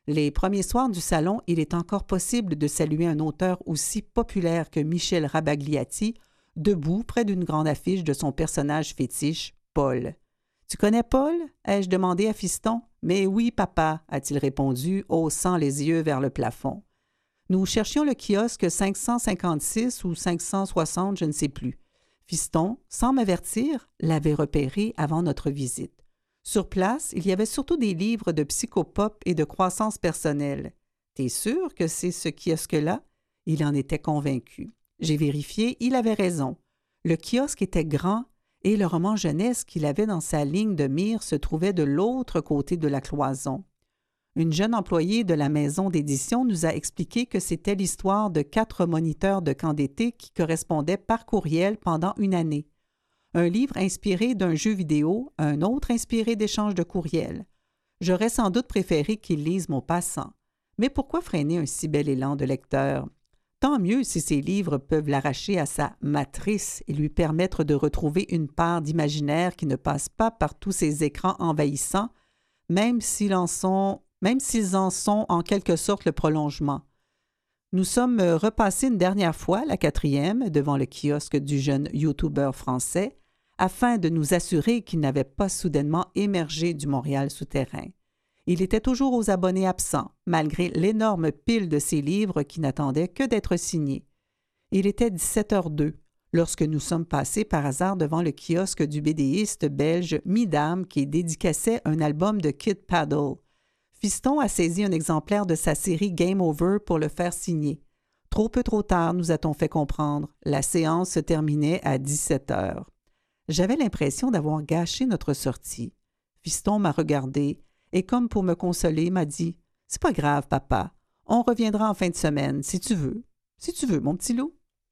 Les premiers soirs du salon, il est encore possible de saluer un auteur aussi populaire que Michel Rabagliati, debout près d'une grande affiche de son personnage fétiche, Paul. « Tu connais Paul ?» ai-je demandé à Fiston. « Mais oui, papa, » a-t-il répondu, haussant les yeux vers le plafond. Nous cherchions le kiosque cinq cent cinquante-six ou cinq cent soixante, je ne sais plus. Fiston, sans m'avertir, l'avait repéré avant notre visite. Sur place, il y avait surtout des livres de psychopop et de croissance personnelle. « T'es sûr que c'est ce kiosque-là? » Il en était convaincu. J'ai vérifié, il avait raison. Le kiosque était grand et le roman jeunesse qu'il avait dans sa ligne de mire se trouvait de l'autre côté de la cloison. Une jeune employée de la maison d'édition nous a expliqué que c'était l'histoire de quatre moniteurs de camp d'été qui correspondaient par courriel pendant une année. Un livre inspiré d'un jeu vidéo, un autre inspiré d'échanges de courriels. J'aurais sans doute préféré qu'il lise mon passant. Mais pourquoi freiner un si bel élan de lecteur? Tant mieux si ces livres peuvent l'arracher à sa matrice et lui permettre de retrouver une part d'imaginaire qui ne passe pas par tous ces écrans envahissants, même s'ils en sont, même s'ils en sont en quelque sorte le prolongement. Nous sommes repassés une dernière fois, la quatrième, devant le kiosque du jeune YouTuber français, afin de nous assurer qu'il n'avait pas soudainement émergé du Montréal souterrain. Il était toujours aux abonnés absents, malgré l'énorme pile de ses livres qui n'attendaient que d'être signés. Il était dix-sept heures deux lorsque nous sommes passés par hasard devant le kiosque du BDiste belge Midam qui dédicaçait un album de Kid Paddle. Fiston a saisi un exemplaire de sa série Game Over pour le faire signer. Trop peu trop tard, nous a-t-on fait comprendre. La séance se terminait à dix-sept heures. J'avais l'impression d'avoir gâché notre sortie. Fiston m'a regardé et, comme pour me consoler, m'a dit « C'est pas grave, papa. On reviendra en fin de semaine, si tu veux. Si tu veux, mon petit loup. »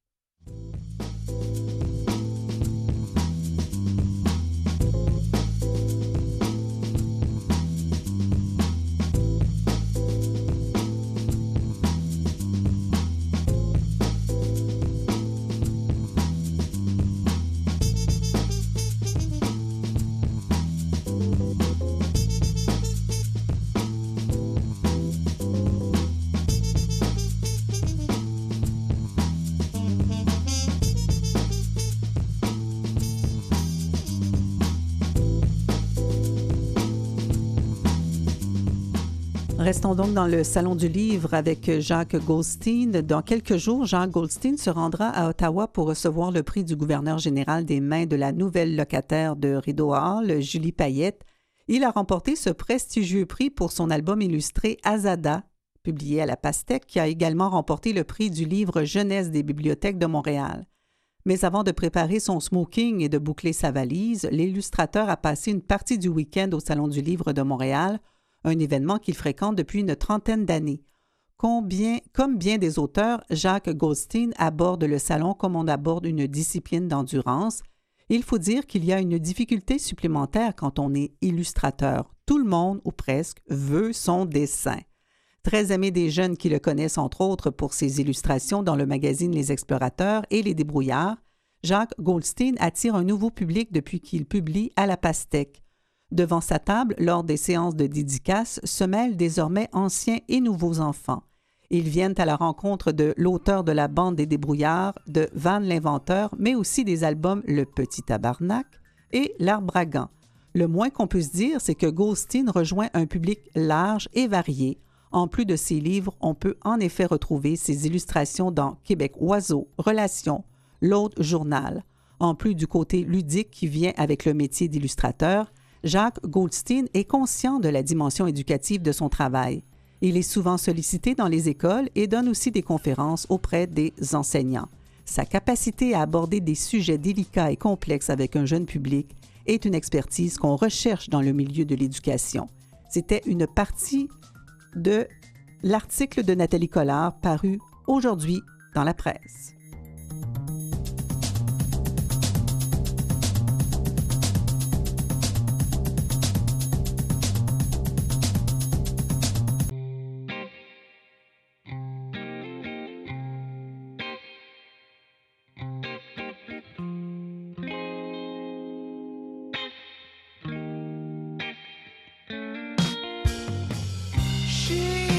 Restons donc dans le Salon du Livre avec Jacques Goldstein. Dans quelques jours, Jacques Goldstein se rendra à Ottawa pour recevoir le prix du gouverneur général des mains de la nouvelle locataire de Rideau Hall, Julie Payette. Il a remporté ce prestigieux prix pour son album illustré Azada, publié à la Pastèque, qui a également remporté le prix du livre jeunesse des bibliothèques de Montréal. Mais avant de préparer son smoking et de boucler sa valise, l'illustrateur a passé une partie du week-end au Salon du Livre de Montréal, un événement qu'il fréquente depuis une trentaine d'années. Combien, comme bien des auteurs, Jacques Goldstein aborde le salon comme on aborde une discipline d'endurance. Il faut dire qu'il y a une difficulté supplémentaire quand on est illustrateur. Tout le monde, ou presque, veut son dessin. Très aimé des jeunes qui le connaissent entre autres pour ses illustrations dans le magazine Les Explorateurs et Les Débrouillards, Jacques Goldstein attire un nouveau public depuis qu'il publie à la Pastèque. Devant sa table, lors des séances de dédicaces, se mêlent désormais anciens et nouveaux enfants. Ils viennent à la rencontre de l'auteur de la bande des Débrouillards, de Van l'inventeur, mais aussi des albums Le Petit Tabarnak et L'Arbre à gants. Le moins qu'on puisse dire, c'est que Goldstein rejoint un public large et varié. En plus de ses livres, on peut en effet retrouver ses illustrations dans Québec Oiseau, Relations, L'Autre Journal. En plus du côté ludique qui vient avec le métier d'illustrateur, Jacques Goldstein est conscient de la dimension éducative de son travail. Il est souvent sollicité dans les écoles et donne aussi des conférences auprès des enseignants. Sa capacité à aborder des sujets délicats et complexes avec un jeune public est une expertise qu'on recherche dans le milieu de l'éducation. C'était une partie de l'article de Nathalie Collard paru aujourd'hui dans la presse. She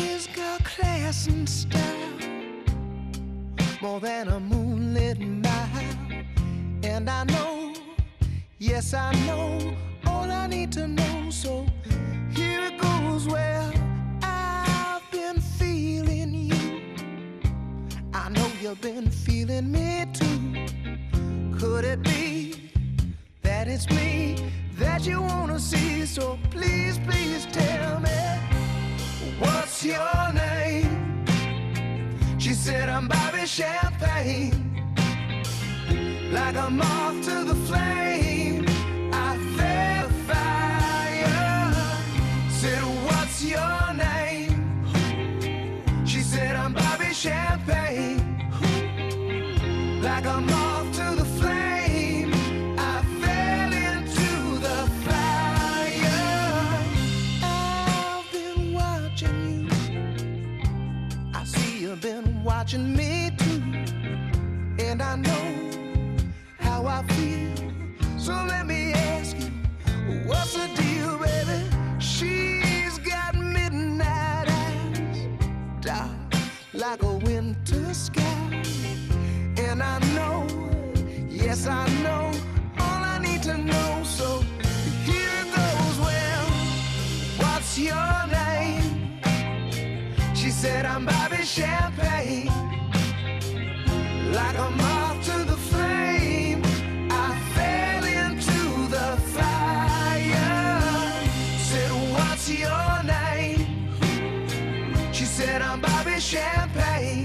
dressing style, more than a moonlit mile. And I know, yes I know, all I need to know. So here it goes. Well, I've been feeling you, I know you've been feeling me too. Could it be that it's me that you wanna see? So please, please tell me, what's your name? She said I'm Bobby Champagne. Like a moth to the flame, I felt fire. Said, what's your name? She said I'm Bobby Champagne. Like a moth to the flame, I fell into the fire. I've been watching you, I see you've been watching me too. And I know how I feel, so let me ask you, what's the deal, baby? She's got midnight eyes, dark like a winter sky. And I know, yes I know, all I need to know. So here it goes. Well, what's your name? She said I'm Bobby Champagne. Like a moth to the flame, I fell into the fire. Said, what's your name? She said I'm Bobby Champagne.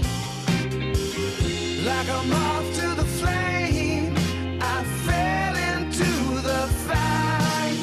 Like a moth to the flame, I fell into the fire.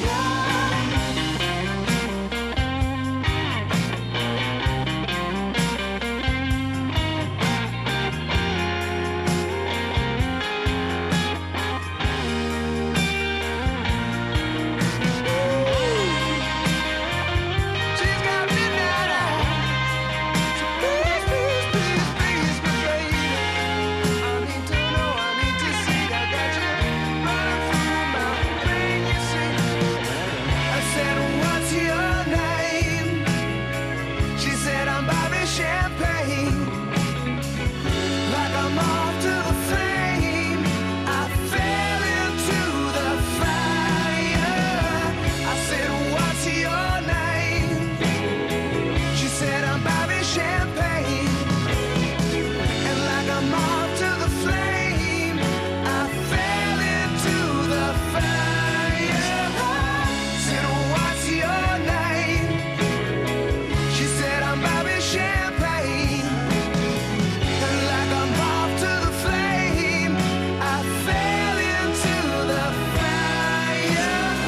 She's got midnight eyes, so please, please, please, please, baby, I need to know, I need to see. I got you running through my brain, you see. I said, what's your name? She said I'm Bobby Champagne. Like a moth to the flame, I fell into the fire. I said, what's your name? She said I'm Bobby Champagne. And like a moth to the flame, I fell into the fire. Said, what's your name? She said I'm Bobby Champagne. And like a moth to the flame, I fell into the fire.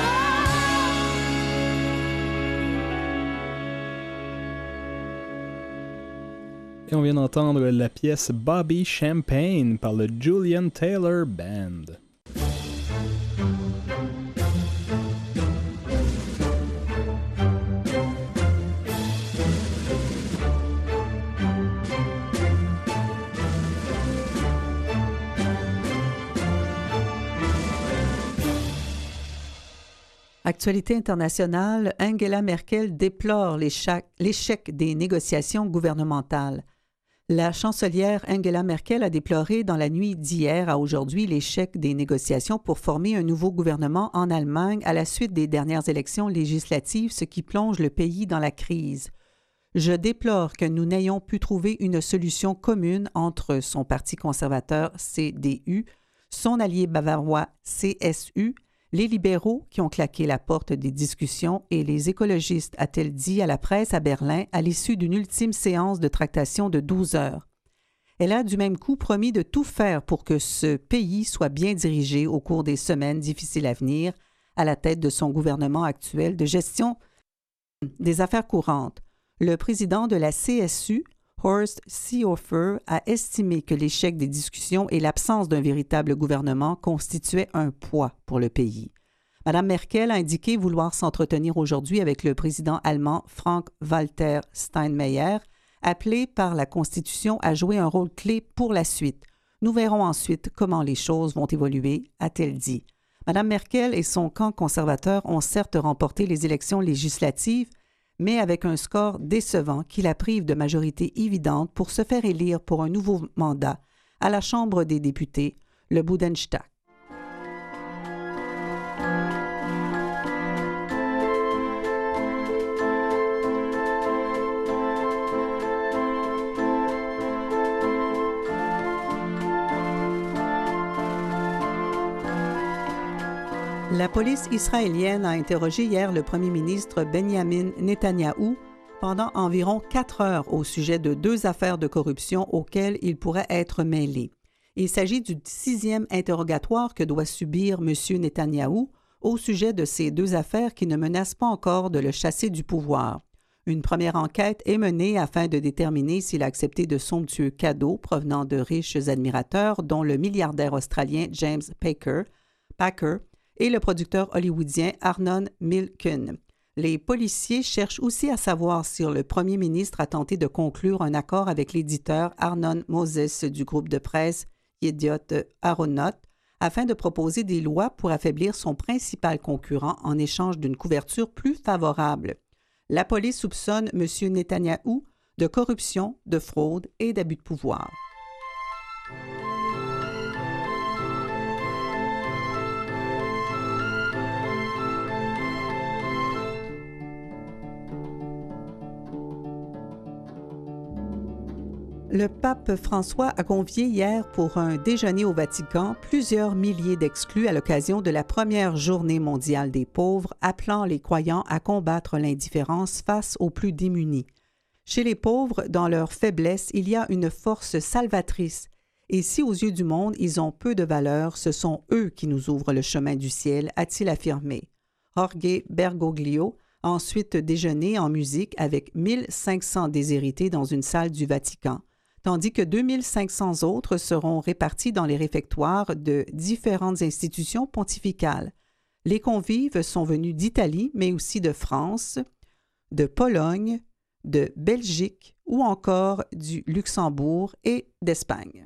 Et on vient d'entendre la pièce Bobby Champagne par le Julian Taylor Band. Actualité internationale, Angela Merkel déplore l'échec, l'échec des négociations gouvernementales. La chancelière Angela Merkel a déploré dans la nuit d'hier à aujourd'hui l'échec des négociations pour former un nouveau gouvernement en Allemagne à la suite des dernières élections législatives, ce qui plonge le pays dans la crise. Je déplore que nous n'ayons pu trouver une solution commune entre son parti conservateur C D U, son allié bavarois C S U, les libéraux qui ont claqué la porte des discussions et les écologistes, a-t-elle dit à la presse à Berlin à l'issue d'une ultime séance de tractation de douze heures. Elle a du même coup promis de tout faire pour que ce pays soit bien dirigé au cours des semaines difficiles à venir à la tête de son gouvernement actuel de gestion des affaires courantes. Le président de la C S U, Horst Seehofer, a estimé que l'échec des discussions et l'absence d'un véritable gouvernement constituaient un poids pour le pays. Mme Merkel a indiqué vouloir s'entretenir aujourd'hui avec le président allemand Frank-Walter Steinmeier, appelé par la Constitution à jouer un rôle clé pour la suite. Nous verrons ensuite comment les choses vont évoluer, a-t-elle dit. Mme Merkel et son camp conservateur ont certes remporté les élections législatives, mais avec un score décevant qui la prive de majorité évidente pour se faire élire pour un nouveau mandat à la Chambre des députés, le Bundestag. La police israélienne a interrogé hier le premier ministre Benjamin Netanyahou pendant environ quatre heures au sujet de deux affaires de corruption auxquelles il pourrait être mêlé. Il s'agit du sixième interrogatoire que doit subir M. Netanyahou au sujet de ces deux affaires qui ne menacent pas encore de le chasser du pouvoir. Une première enquête est menée afin de déterminer s'il a accepté de somptueux cadeaux provenant de riches admirateurs, dont le milliardaire australien James Packer, Packer et le producteur hollywoodien Arnon Milken. Les policiers cherchent aussi à savoir si le premier ministre a tenté de conclure un accord avec l'éditeur Arnon Moses du groupe de presse Yediot Aharonot afin de proposer des lois pour affaiblir son principal concurrent en échange d'une couverture plus favorable. La police soupçonne M. Netanyahou de corruption, de fraude et d'abus de pouvoir. Le pape François a convié hier pour un déjeuner au Vatican plusieurs milliers d'exclus à l'occasion de la première journée mondiale des pauvres, appelant les croyants à combattre l'indifférence face aux plus démunis. Chez les pauvres, dans leur faiblesse, il y a une force salvatrice. Et si aux yeux du monde, ils ont peu de valeur, ce sont eux qui nous ouvrent le chemin du ciel, a-t-il affirmé. Jorge Bergoglio a ensuite déjeuné en musique avec mille cinq cents déshérités dans une salle du Vatican, tandis que deux mille cinq cents autres seront répartis dans les réfectoires de différentes institutions pontificales. Les convives sont venus d'Italie, mais aussi de France, de Pologne, de Belgique ou encore du Luxembourg et d'Espagne.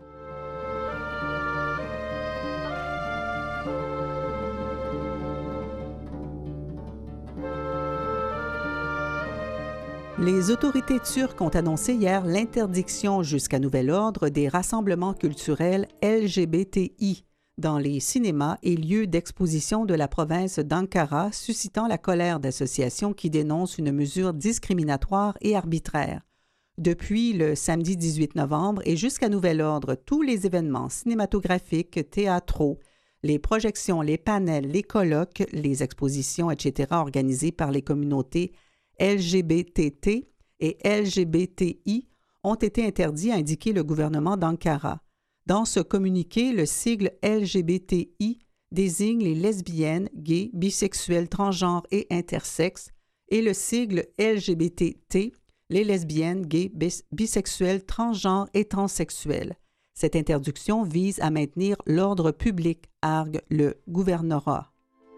Les autorités turques ont annoncé hier l'interdiction jusqu'à nouvel ordre des rassemblements culturels L G B T I dans les cinémas et lieux d'exposition de la province d'Ankara, suscitant la colère d'associations qui dénoncent une mesure discriminatoire et arbitraire. Depuis le samedi dix-huit novembre et jusqu'à nouvel ordre, tous les événements cinématographiques, théâtraux, les projections, les panels, les colloques, les expositions, et cetera organisés par les communautés L G B T T et L G B T I ont été interdits, a indiqué le gouvernement d'Ankara. Dans ce communiqué, le sigle L G B T I désigne les lesbiennes, gays, bisexuels, transgenres et intersexes, et le sigle L G B T T, les lesbiennes, gays, bis- bisexuels, transgenres et transsexuels. Cette interdiction vise à maintenir l'ordre public, argue le gouvernorat.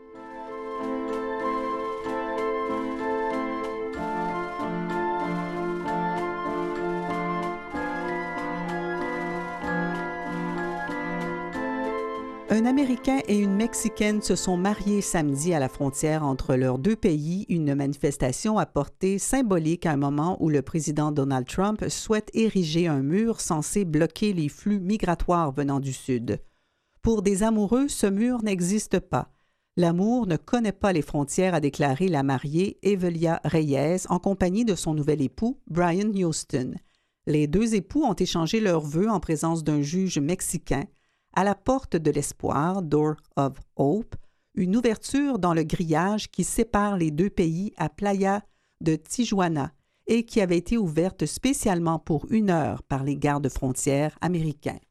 Un Américain et une Mexicaine se sont mariés samedi à la frontière entre leurs deux pays, une manifestation à portée symbolique à un moment où le président Donald Trump souhaite ériger un mur censé bloquer les flux migratoires venant du Sud. Pour des amoureux, ce mur n'existe pas. L'amour ne connaît pas les frontières, a déclaré la mariée Evelia Reyes en compagnie de son nouvel époux, Brian Houston. Les deux époux ont échangé leurs vœux en présence d'un juge mexicain à la porte de l'espoir, Door of Hope, une ouverture dans le grillage qui sépare les deux pays à Playa de Tijuana et qui avait été ouverte spécialement pour une heure par les gardes-frontières américains.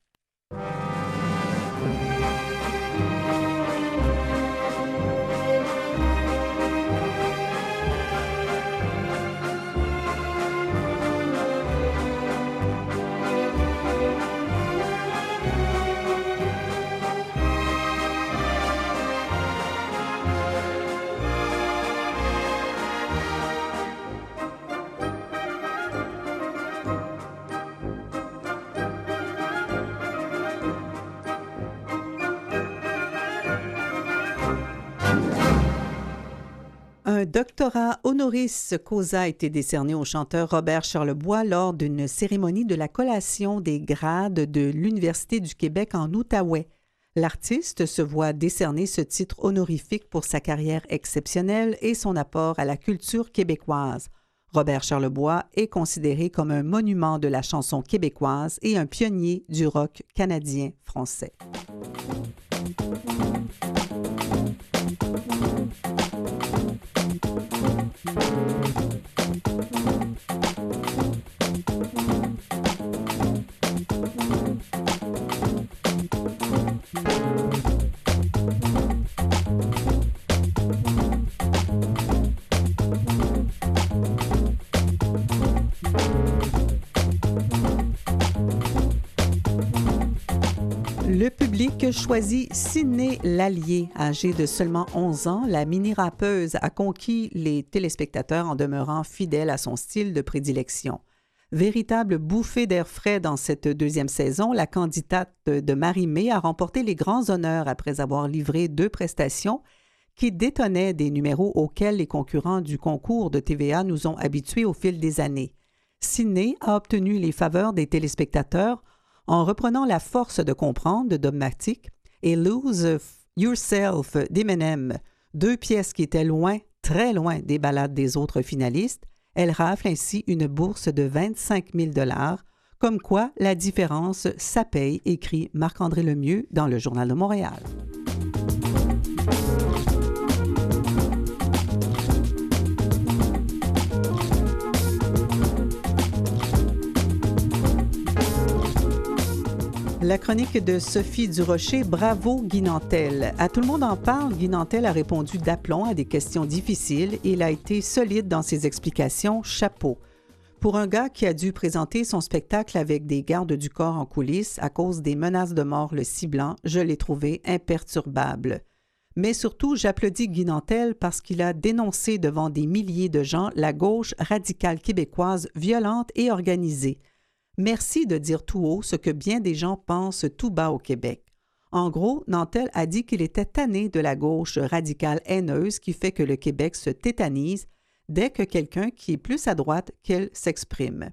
Un doctorat honoris causa a été décerné au chanteur Robert Charlebois lors d'une cérémonie de la collation des grades de l'Université du Québec en Outaouais. L'artiste se voit décerner ce titre honorifique pour sa carrière exceptionnelle et son apport à la culture québécoise. Robert Charlebois est considéré comme un monument de la chanson québécoise et un pionnier du rock canadien-français. Le public choisit Sydney Lallier. Âgée de seulement onze ans, la mini-rappeuse a conquis les téléspectateurs en demeurant fidèle à son style de prédilection. Véritable bouffée d'air frais dans cette deuxième saison, la candidate de Marie-Mé a remporté les grands honneurs après avoir livré deux prestations qui détonnaient des numéros auxquels les concurrents du concours de T V A nous ont habitués au fil des années. Sydney a obtenu les faveurs des téléspectateurs en reprenant La force de comprendre de Dogmatic et Lose Yourself d'Eminem, deux pièces qui étaient loin, très loin des ballades des autres finalistes. Elle rafle ainsi une bourse de vingt-cinq mille dollars, comme quoi la différence, ça paye, écrit Marc-André Lemieux dans le Journal de Montréal. La chronique de Sophie Durocher, bravo Guy Nantel. À Tout le monde en parle, Guy Nantel a répondu d'aplomb à des questions difficiles et il a été solide dans ses explications, chapeau. Pour un gars qui a dû présenter son spectacle avec des gardes du corps en coulisses à cause des menaces de mort le ciblant, je l'ai trouvé imperturbable. Mais surtout, j'applaudis Guy Nantel parce qu'il a dénoncé devant des milliers de gens la gauche radicale québécoise violente et organisée. Merci de dire tout haut ce que bien des gens pensent tout bas au Québec. En gros, Nantel a dit qu'il était tanné de la gauche radicale haineuse qui fait que le Québec se tétanise dès que quelqu'un qui est plus à droite qu'elle s'exprime.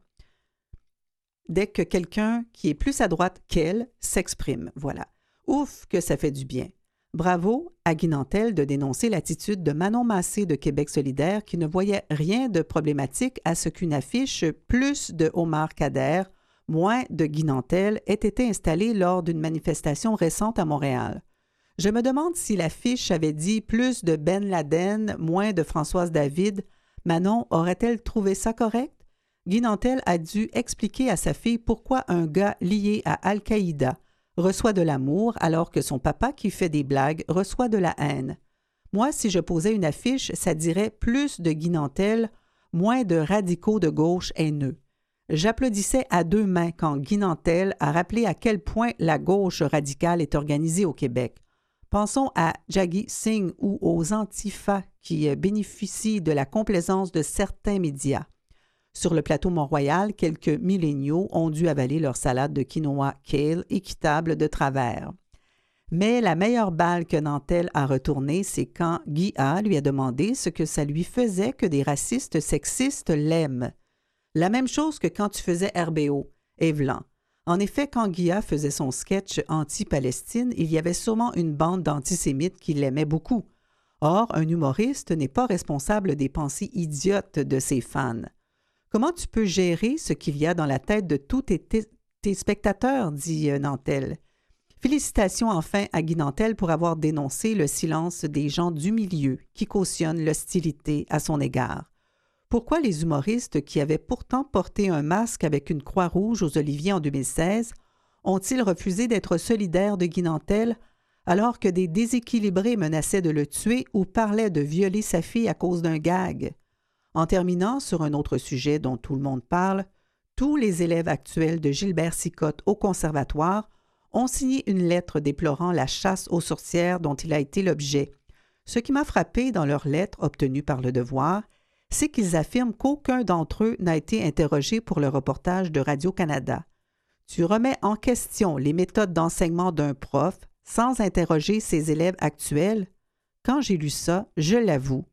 Dès que quelqu'un qui est plus à droite qu'elle s'exprime, voilà. Ouf, que ça fait du bien. Bravo à Guy Nantel de dénoncer l'attitude de Manon Massé de Québec solidaire qui ne voyait rien de problématique à ce qu'une affiche plus de Omar Kader, moins de Guy Nantel ait été installée lors d'une manifestation récente à Montréal. Je me demande si l'affiche avait dit plus de Ben Laden, moins de Françoise David. Manon aurait-elle trouvé ça correct? Guy Nantel a dû expliquer à sa fille pourquoi un gars lié à Al-Qaïda reçoit de l'amour alors que son papa qui fait des blagues reçoit de la haine. Moi, si je posais une affiche, ça dirait plus de Guy Nantel, moins de radicaux de gauche haineux. J'applaudissais à deux mains quand Guy Nantel a rappelé à quel point la gauche radicale est organisée au Québec. Pensons à Jaggi Singh ou aux Antifa qui bénéficient de la complaisance de certains médias. Sur le plateau Mont-Royal, quelques milléniaux ont dû avaler leur salade de quinoa kale équitable de travers. Mais la meilleure balle que Nantel a retournée, c'est quand Guy A lui a demandé ce que ça lui faisait que des racistes sexistes l'aiment. La même chose que quand tu faisais R B O, Evlan. En effet, quand Guy A faisait son sketch anti-Palestine, il y avait sûrement une bande d'antisémites qui l'aimaient beaucoup. Or, un humoriste n'est pas responsable des pensées idiotes de ses fans. Comment tu peux gérer ce qu'il y a dans la tête de tous tes, tes, tes spectateurs, dit Nantel. Félicitations enfin à Guy Nantel pour avoir dénoncé le silence des gens du milieu qui cautionnent l'hostilité à son égard. Pourquoi les humoristes qui avaient pourtant porté un masque avec une croix rouge aux Oliviers en deux mille seize ont-ils refusé d'être solidaires de Guy Nantel alors que des déséquilibrés menaçaient de le tuer ou parlaient de violer sa fille à cause d'un gag? En terminant sur un autre sujet dont tout le monde parle, tous les élèves actuels de Gilbert Sicotte au conservatoire ont signé une lettre déplorant la chasse aux sorcières dont il a été l'objet. Ce qui m'a frappé dans leur lettre obtenue par Le Devoir, c'est qu'ils affirment qu'aucun d'entre eux n'a été interrogé pour le reportage de Radio-Canada. Tu remets en question les méthodes d'enseignement d'un prof sans interroger ses élèves actuels? Quand j'ai lu ça, je l'avoue,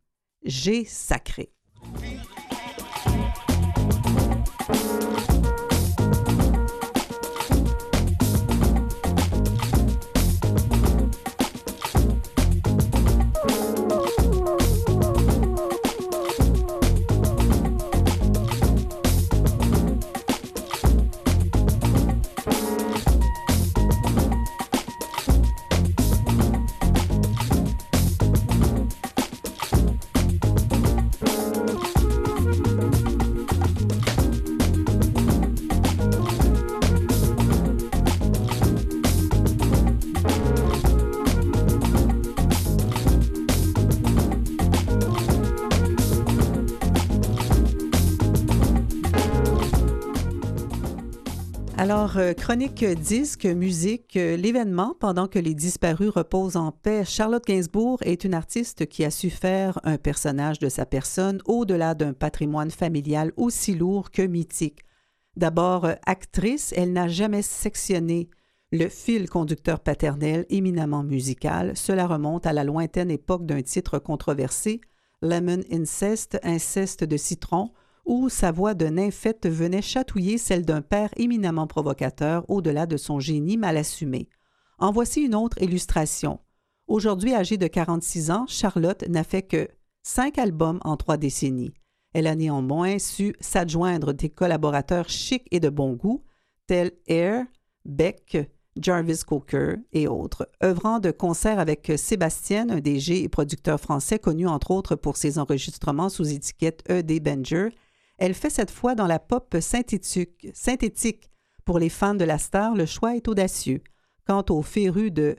J'ai sacré. Alors, euh, chronique disque, musique, euh, l'événement, pendant que les disparus reposent en paix, Charlotte Gainsbourg est une artiste qui a su faire un personnage de sa personne au-delà d'un patrimoine familial aussi lourd que mythique. D'abord euh, actrice, elle n'a jamais sectionné le fil conducteur paternel éminemment musical. Cela remonte à la lointaine époque d'un titre controversé, Lemon Incest, inceste de citron, où sa voix de nymphette venait chatouiller celle d'un père éminemment provocateur au-delà de son génie mal assumé. En voici une autre illustration. Aujourd'hui âgée de quarante-six ans, Charlotte n'a fait que cinq albums en trois décennies. Elle a néanmoins su s'adjoindre des collaborateurs chics et de bon goût, tels Air, Beck, Jarvis Cocker et autres, œuvrant de concert avec Sébastien, un D J et producteur français connu entre autres pour ses enregistrements sous étiquette E D Benjer. Elle fait cette fois dans la pop synthétique. synthétique. Pour les fans de la star, le choix est audacieux. Quant aux férus de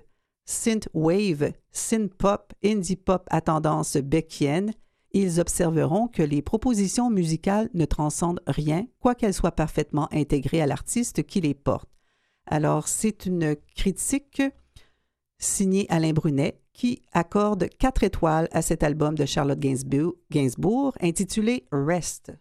synthwave, synthpop, indie pop à tendance beckienne, ils observeront que les propositions musicales ne transcendent rien, quoiqu'elles soient parfaitement intégrées à l'artiste qui les porte. Alors, c'est une critique signée Alain Brunet qui accorde quatre étoiles à cet album de Charlotte Gainsbourg, Gainsbourg intitulé Rest.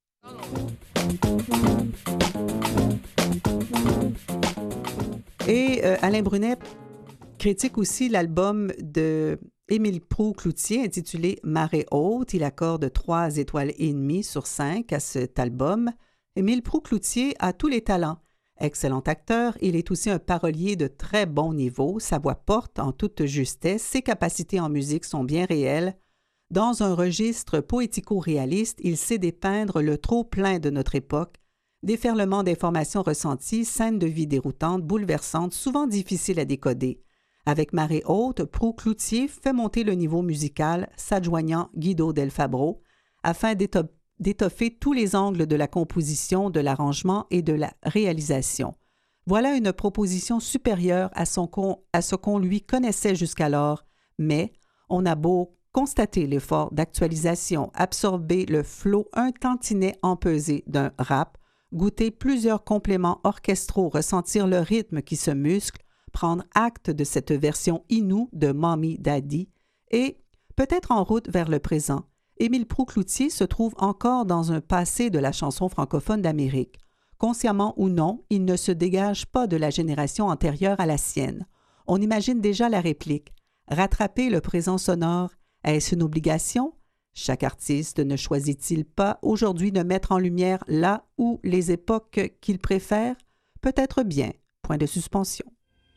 Et euh, Alain Brunet critique aussi l'album de Émile Proulx-Cloutier intitulé Marée haute. Il accorde trois étoiles et demie sur cinq à cet album. Émile Proulx-Cloutier a tous les talents. Excellent acteur, il est aussi un parolier de très bon niveau. Sa voix porte en toute justesse. Ses capacités en musique sont bien réelles. Dans un registre poético-réaliste, il sait dépeindre le trop-plein de notre époque, déferlement d'informations ressenties, scènes de vie déroutantes, bouleversantes, souvent difficiles à décoder. Avec Marée haute, Proulx-Cloutier fait monter le niveau musical, s'adjoignant Guido Del Fabbro, afin d'éto- d'étoffer tous les angles de la composition, de l'arrangement et de la réalisation. Voilà une proposition supérieure à, son con- à ce qu'on lui connaissait jusqu'alors, mais on a beau constater l'effort d'actualisation, absorber le flot un tantinet empesé d'un rap, goûter plusieurs compléments orchestraux, ressentir le rythme qui se muscle, prendre acte de cette version inoue de Mommy Daddy et, peut-être en route vers le présent, Émile Proulx-Cloutier se trouve encore dans un passé de la chanson francophone d'Amérique. Consciemment ou non, il ne se dégage pas de la génération antérieure à la sienne. On imagine déjà la réplique « Rattraper le présent sonore, est-ce une obligation? Chaque artiste ne choisit-il pas aujourd'hui de mettre en lumière là où les époques qu'il préfère? Peut-être bien. Point de suspension.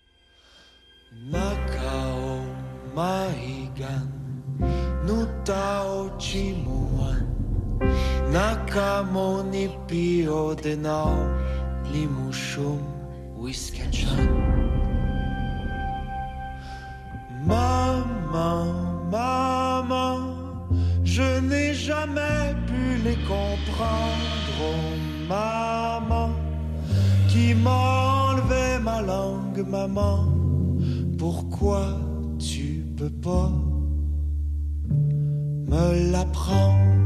Nakao maigan nutao chimuan Nakamo ni pio denao limushum wiskachan Maman, maman, je n'ai jamais pu les comprendre, oh maman, qui m'a enlevé ma langue, maman, pourquoi tu peux pas me l'apprendre?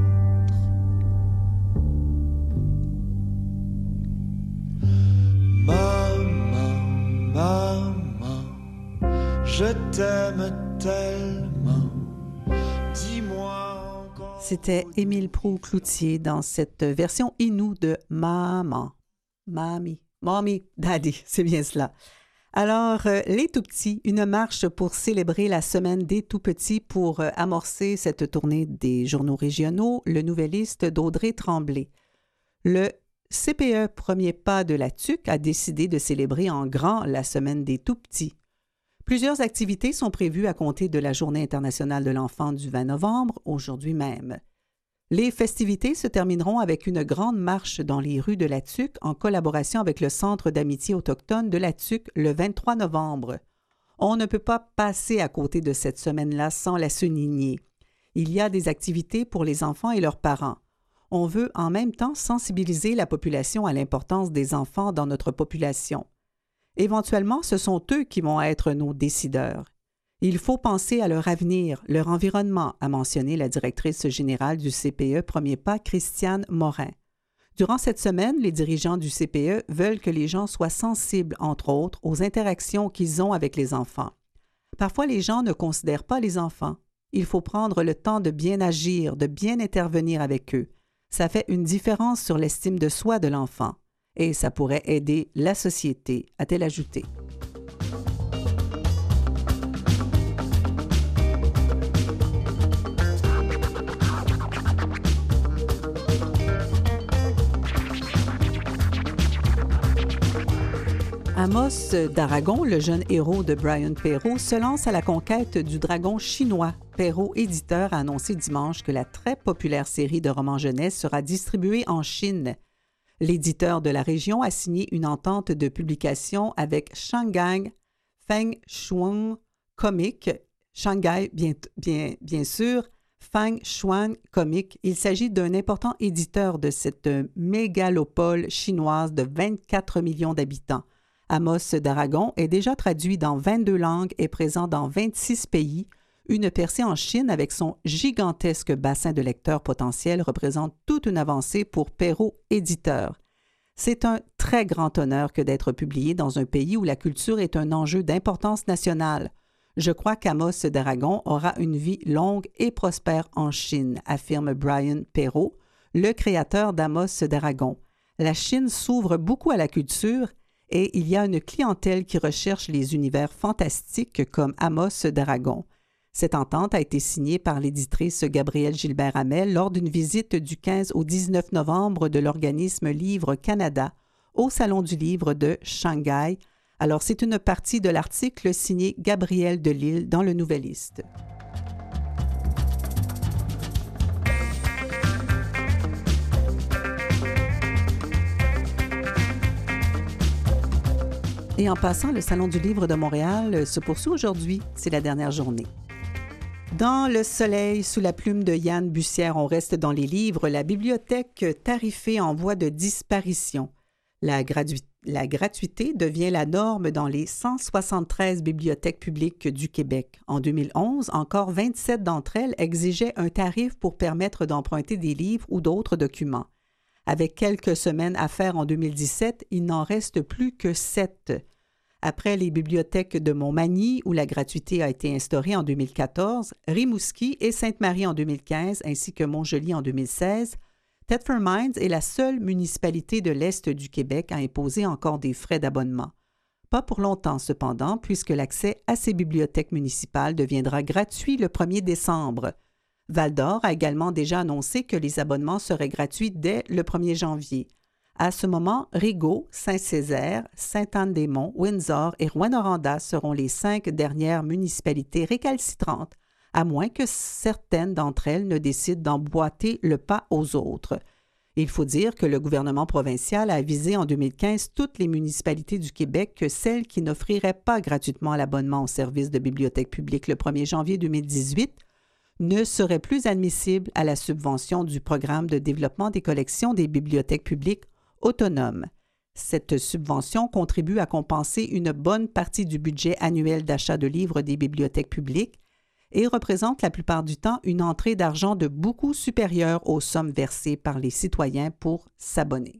Maman, maman, je t'aime tellement, dis-moi encore. C'était Émile Proulx-Cloutier dans cette version inoue de Maman. Mamie. Mommy, Daddy, c'est bien cela. Alors, euh, les Tout-Petits, une marche pour célébrer la semaine des Tout-Petits pour euh, amorcer cette tournée des journaux régionaux, le Nouvelliste d'Audrey Tremblay. Le C P E Premier Pas de la T U C a décidé de célébrer en grand la semaine des Tout-Petits. Plusieurs activités sont prévues à compter de la Journée internationale de l'enfant du vingt novembre, aujourd'hui même. Les festivités se termineront avec une grande marche dans les rues de la T U C en collaboration avec le Centre d'amitié autochtone de la T U C le vingt-trois novembre. On ne peut pas passer à côté de cette semaine-là sans la souligner. Il y a des activités pour les enfants et leurs parents. On veut en même temps sensibiliser la population à l'importance des enfants dans notre population. Éventuellement, ce sont eux qui vont être nos décideurs. Il faut penser à leur avenir, leur environnement, a mentionné la directrice générale du C P E Premier Pas, Christiane Morin. Durant cette semaine, les dirigeants du C P E veulent que les gens soient sensibles, entre autres, aux interactions qu'ils ont avec les enfants. Parfois, les gens ne considèrent pas les enfants. Il faut prendre le temps de bien agir, de bien intervenir avec eux. Ça fait une différence sur l'estime de soi de l'enfant. Et ça pourrait aider la société, a-t-elle ajouté. Amos d'Aragon, le jeune héros de Brian Perrault, se lance à la conquête du dragon chinois. Perrault, éditeur, a annoncé dimanche que la très populaire série de romans jeunesse sera distribuée en Chine. L'éditeur de la région a signé une entente de publication avec Shanghai Feng Shuang Comics. Shanghai, bien, bien, bien sûr, Feng Shuang Comics. Il s'agit d'un important éditeur de cette mégalopole chinoise de vingt-quatre millions d'habitants. Amos d'Aragon est déjà traduit dans vingt-deux langues et présent dans vingt-six pays. Une percée en Chine avec son gigantesque bassin de lecteurs potentiels représente toute une avancée pour Perrault éditeur. C'est un très grand honneur que d'être publié dans un pays où la culture est un enjeu d'importance nationale. Je crois qu'Amos d'Aragon aura une vie longue et prospère en Chine, affirme Brian Perrault, le créateur d'Amos d'Aragon. La Chine s'ouvre beaucoup à la culture et il y a une clientèle qui recherche les univers fantastiques comme Amos d'Aragon. Cette entente a été signée par l'éditrice Gabrielle Gilbert-Hamel lors d'une visite du quinze au dix-neuf novembre de l'organisme Livre Canada au Salon du livre de Shanghai. Alors, c'est une partie de l'article signé Gabrielle Delille dans le Nouvelliste. Et en passant, le Salon du livre de Montréal se poursuit aujourd'hui. C'est la dernière journée. Dans le soleil, sous la plume de Yann Bussière, on reste dans les livres. La bibliothèque tarifée en voie de disparition. La, gradu- la gratuité devient la norme dans les cent soixante-treize bibliothèques publiques du Québec. En deux mille onze, encore vingt-sept d'entre elles exigeaient un tarif pour permettre d'emprunter des livres ou d'autres documents. Avec quelques semaines à faire en deux mille dix-sept, il n'en reste plus que sept. Après les bibliothèques de Montmagny, où la gratuité a été instaurée en deux mille quatorze, Rimouski et Sainte-Marie en deux mille quinze, ainsi que Montjoly en deux mille seize, Thetford Mines est la seule municipalité de l'Est du Québec à imposer encore des frais d'abonnement. Pas pour longtemps cependant, puisque l'accès à ces bibliothèques municipales deviendra gratuit le premier décembre. Val-d'Or a également déjà annoncé que les abonnements seraient gratuits dès le premier janvier. À ce moment, Rigaud, Saint-Césaire, Sainte-Anne-des-Monts, Windsor et Rouyn-Noranda seront les cinq dernières municipalités récalcitrantes, à moins que certaines d'entre elles ne décident d'emboîter le pas aux autres. Il faut dire que le gouvernement provincial a avisé en deux mille quinze toutes les municipalités du Québec que celles qui n'offriraient pas gratuitement l'abonnement au service de bibliothèque publique le premier janvier deux mille dix-huit ne seraient plus admissibles à la subvention du programme de développement des collections des bibliothèques publiques autonomes. Cette subvention contribue à compenser une bonne partie du budget annuel d'achat de livres des bibliothèques publiques et représente la plupart du temps une entrée d'argent de beaucoup supérieure aux sommes versées par les citoyens pour s'abonner.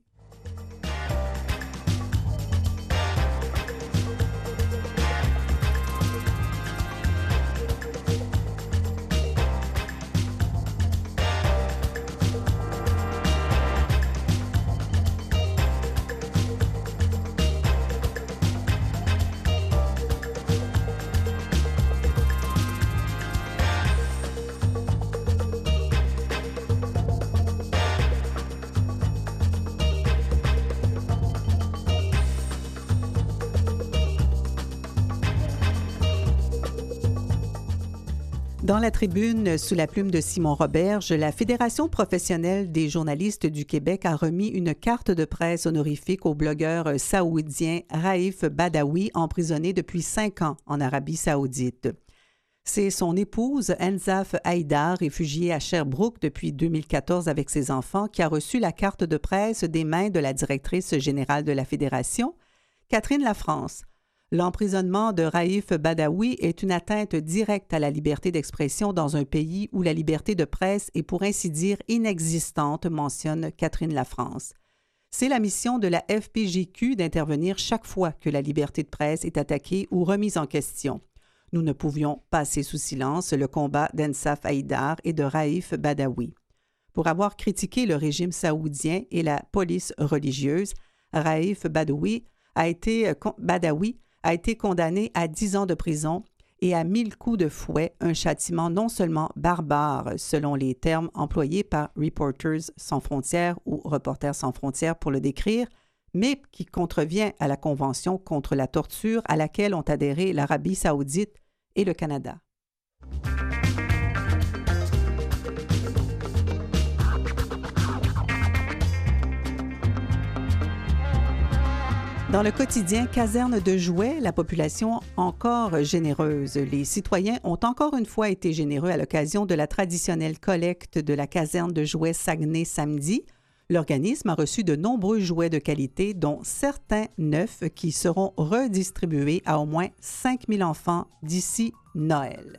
Dans la tribune, sous la plume de Simon Roberge, la Fédération professionnelle des journalistes du Québec a remis une carte de presse honorifique au blogueur saoudien Raif Badawi, emprisonné depuis cinq ans en Arabie saoudite. C'est son épouse, Enzaf Haïdar, réfugiée à Sherbrooke depuis deux mille quatorze avec ses enfants, qui a reçu la carte de presse des mains de la directrice générale de la Fédération, Catherine Lafrance. L'emprisonnement de Raif Badawi est une atteinte directe à la liberté d'expression dans un pays où la liberté de presse est pour ainsi dire inexistante, mentionne Catherine Lafrance. C'est la mission de la F P J Q d'intervenir chaque fois que la liberté de presse est attaquée ou remise en question. Nous ne pouvions passer sous silence le combat d'Ensaf Haïdar et de Raif Badawi. Pour avoir critiqué le régime saoudien et la police religieuse, Raif Badawi a été, Badawi a été condamné à dix ans de prison et à mille coups de fouet, un châtiment non seulement barbare, selon les termes employés par Reporters sans frontières ou Reporters sans frontières pour le décrire, mais qui contrevient à la Convention contre la torture à laquelle ont adhéré l'Arabie saoudite et le Canada. Dans le quotidien Caserne de Jouets, la population encore généreuse. Les citoyens ont encore une fois été généreux à l'occasion de la traditionnelle collecte de la Caserne de Jouets Saguenay samedi. L'organisme a reçu de nombreux jouets de qualité, dont certains neufs qui seront redistribués à au moins cinq mille enfants d'ici Noël.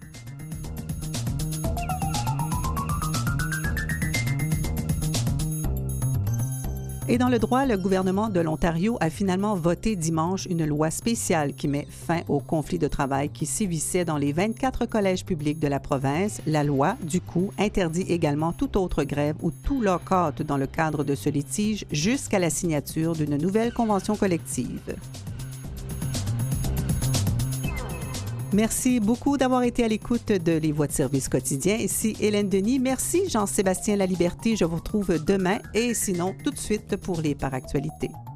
Et dans le droit, le gouvernement de l'Ontario a finalement voté dimanche une loi spéciale qui met fin au conflit de travail qui sévissait dans les vingt-quatre collèges publics de la province. La loi, du coup, interdit également toute autre grève ou tout lock-out dans le cadre de ce litige jusqu'à la signature d'une nouvelle convention collective. Merci beaucoup d'avoir été à l'écoute de Les Voix de service quotidien. Ici Hélène Denis. Merci Jean-Sébastien Laliberté. Je vous retrouve demain et sinon tout de suite pour les Par actualités.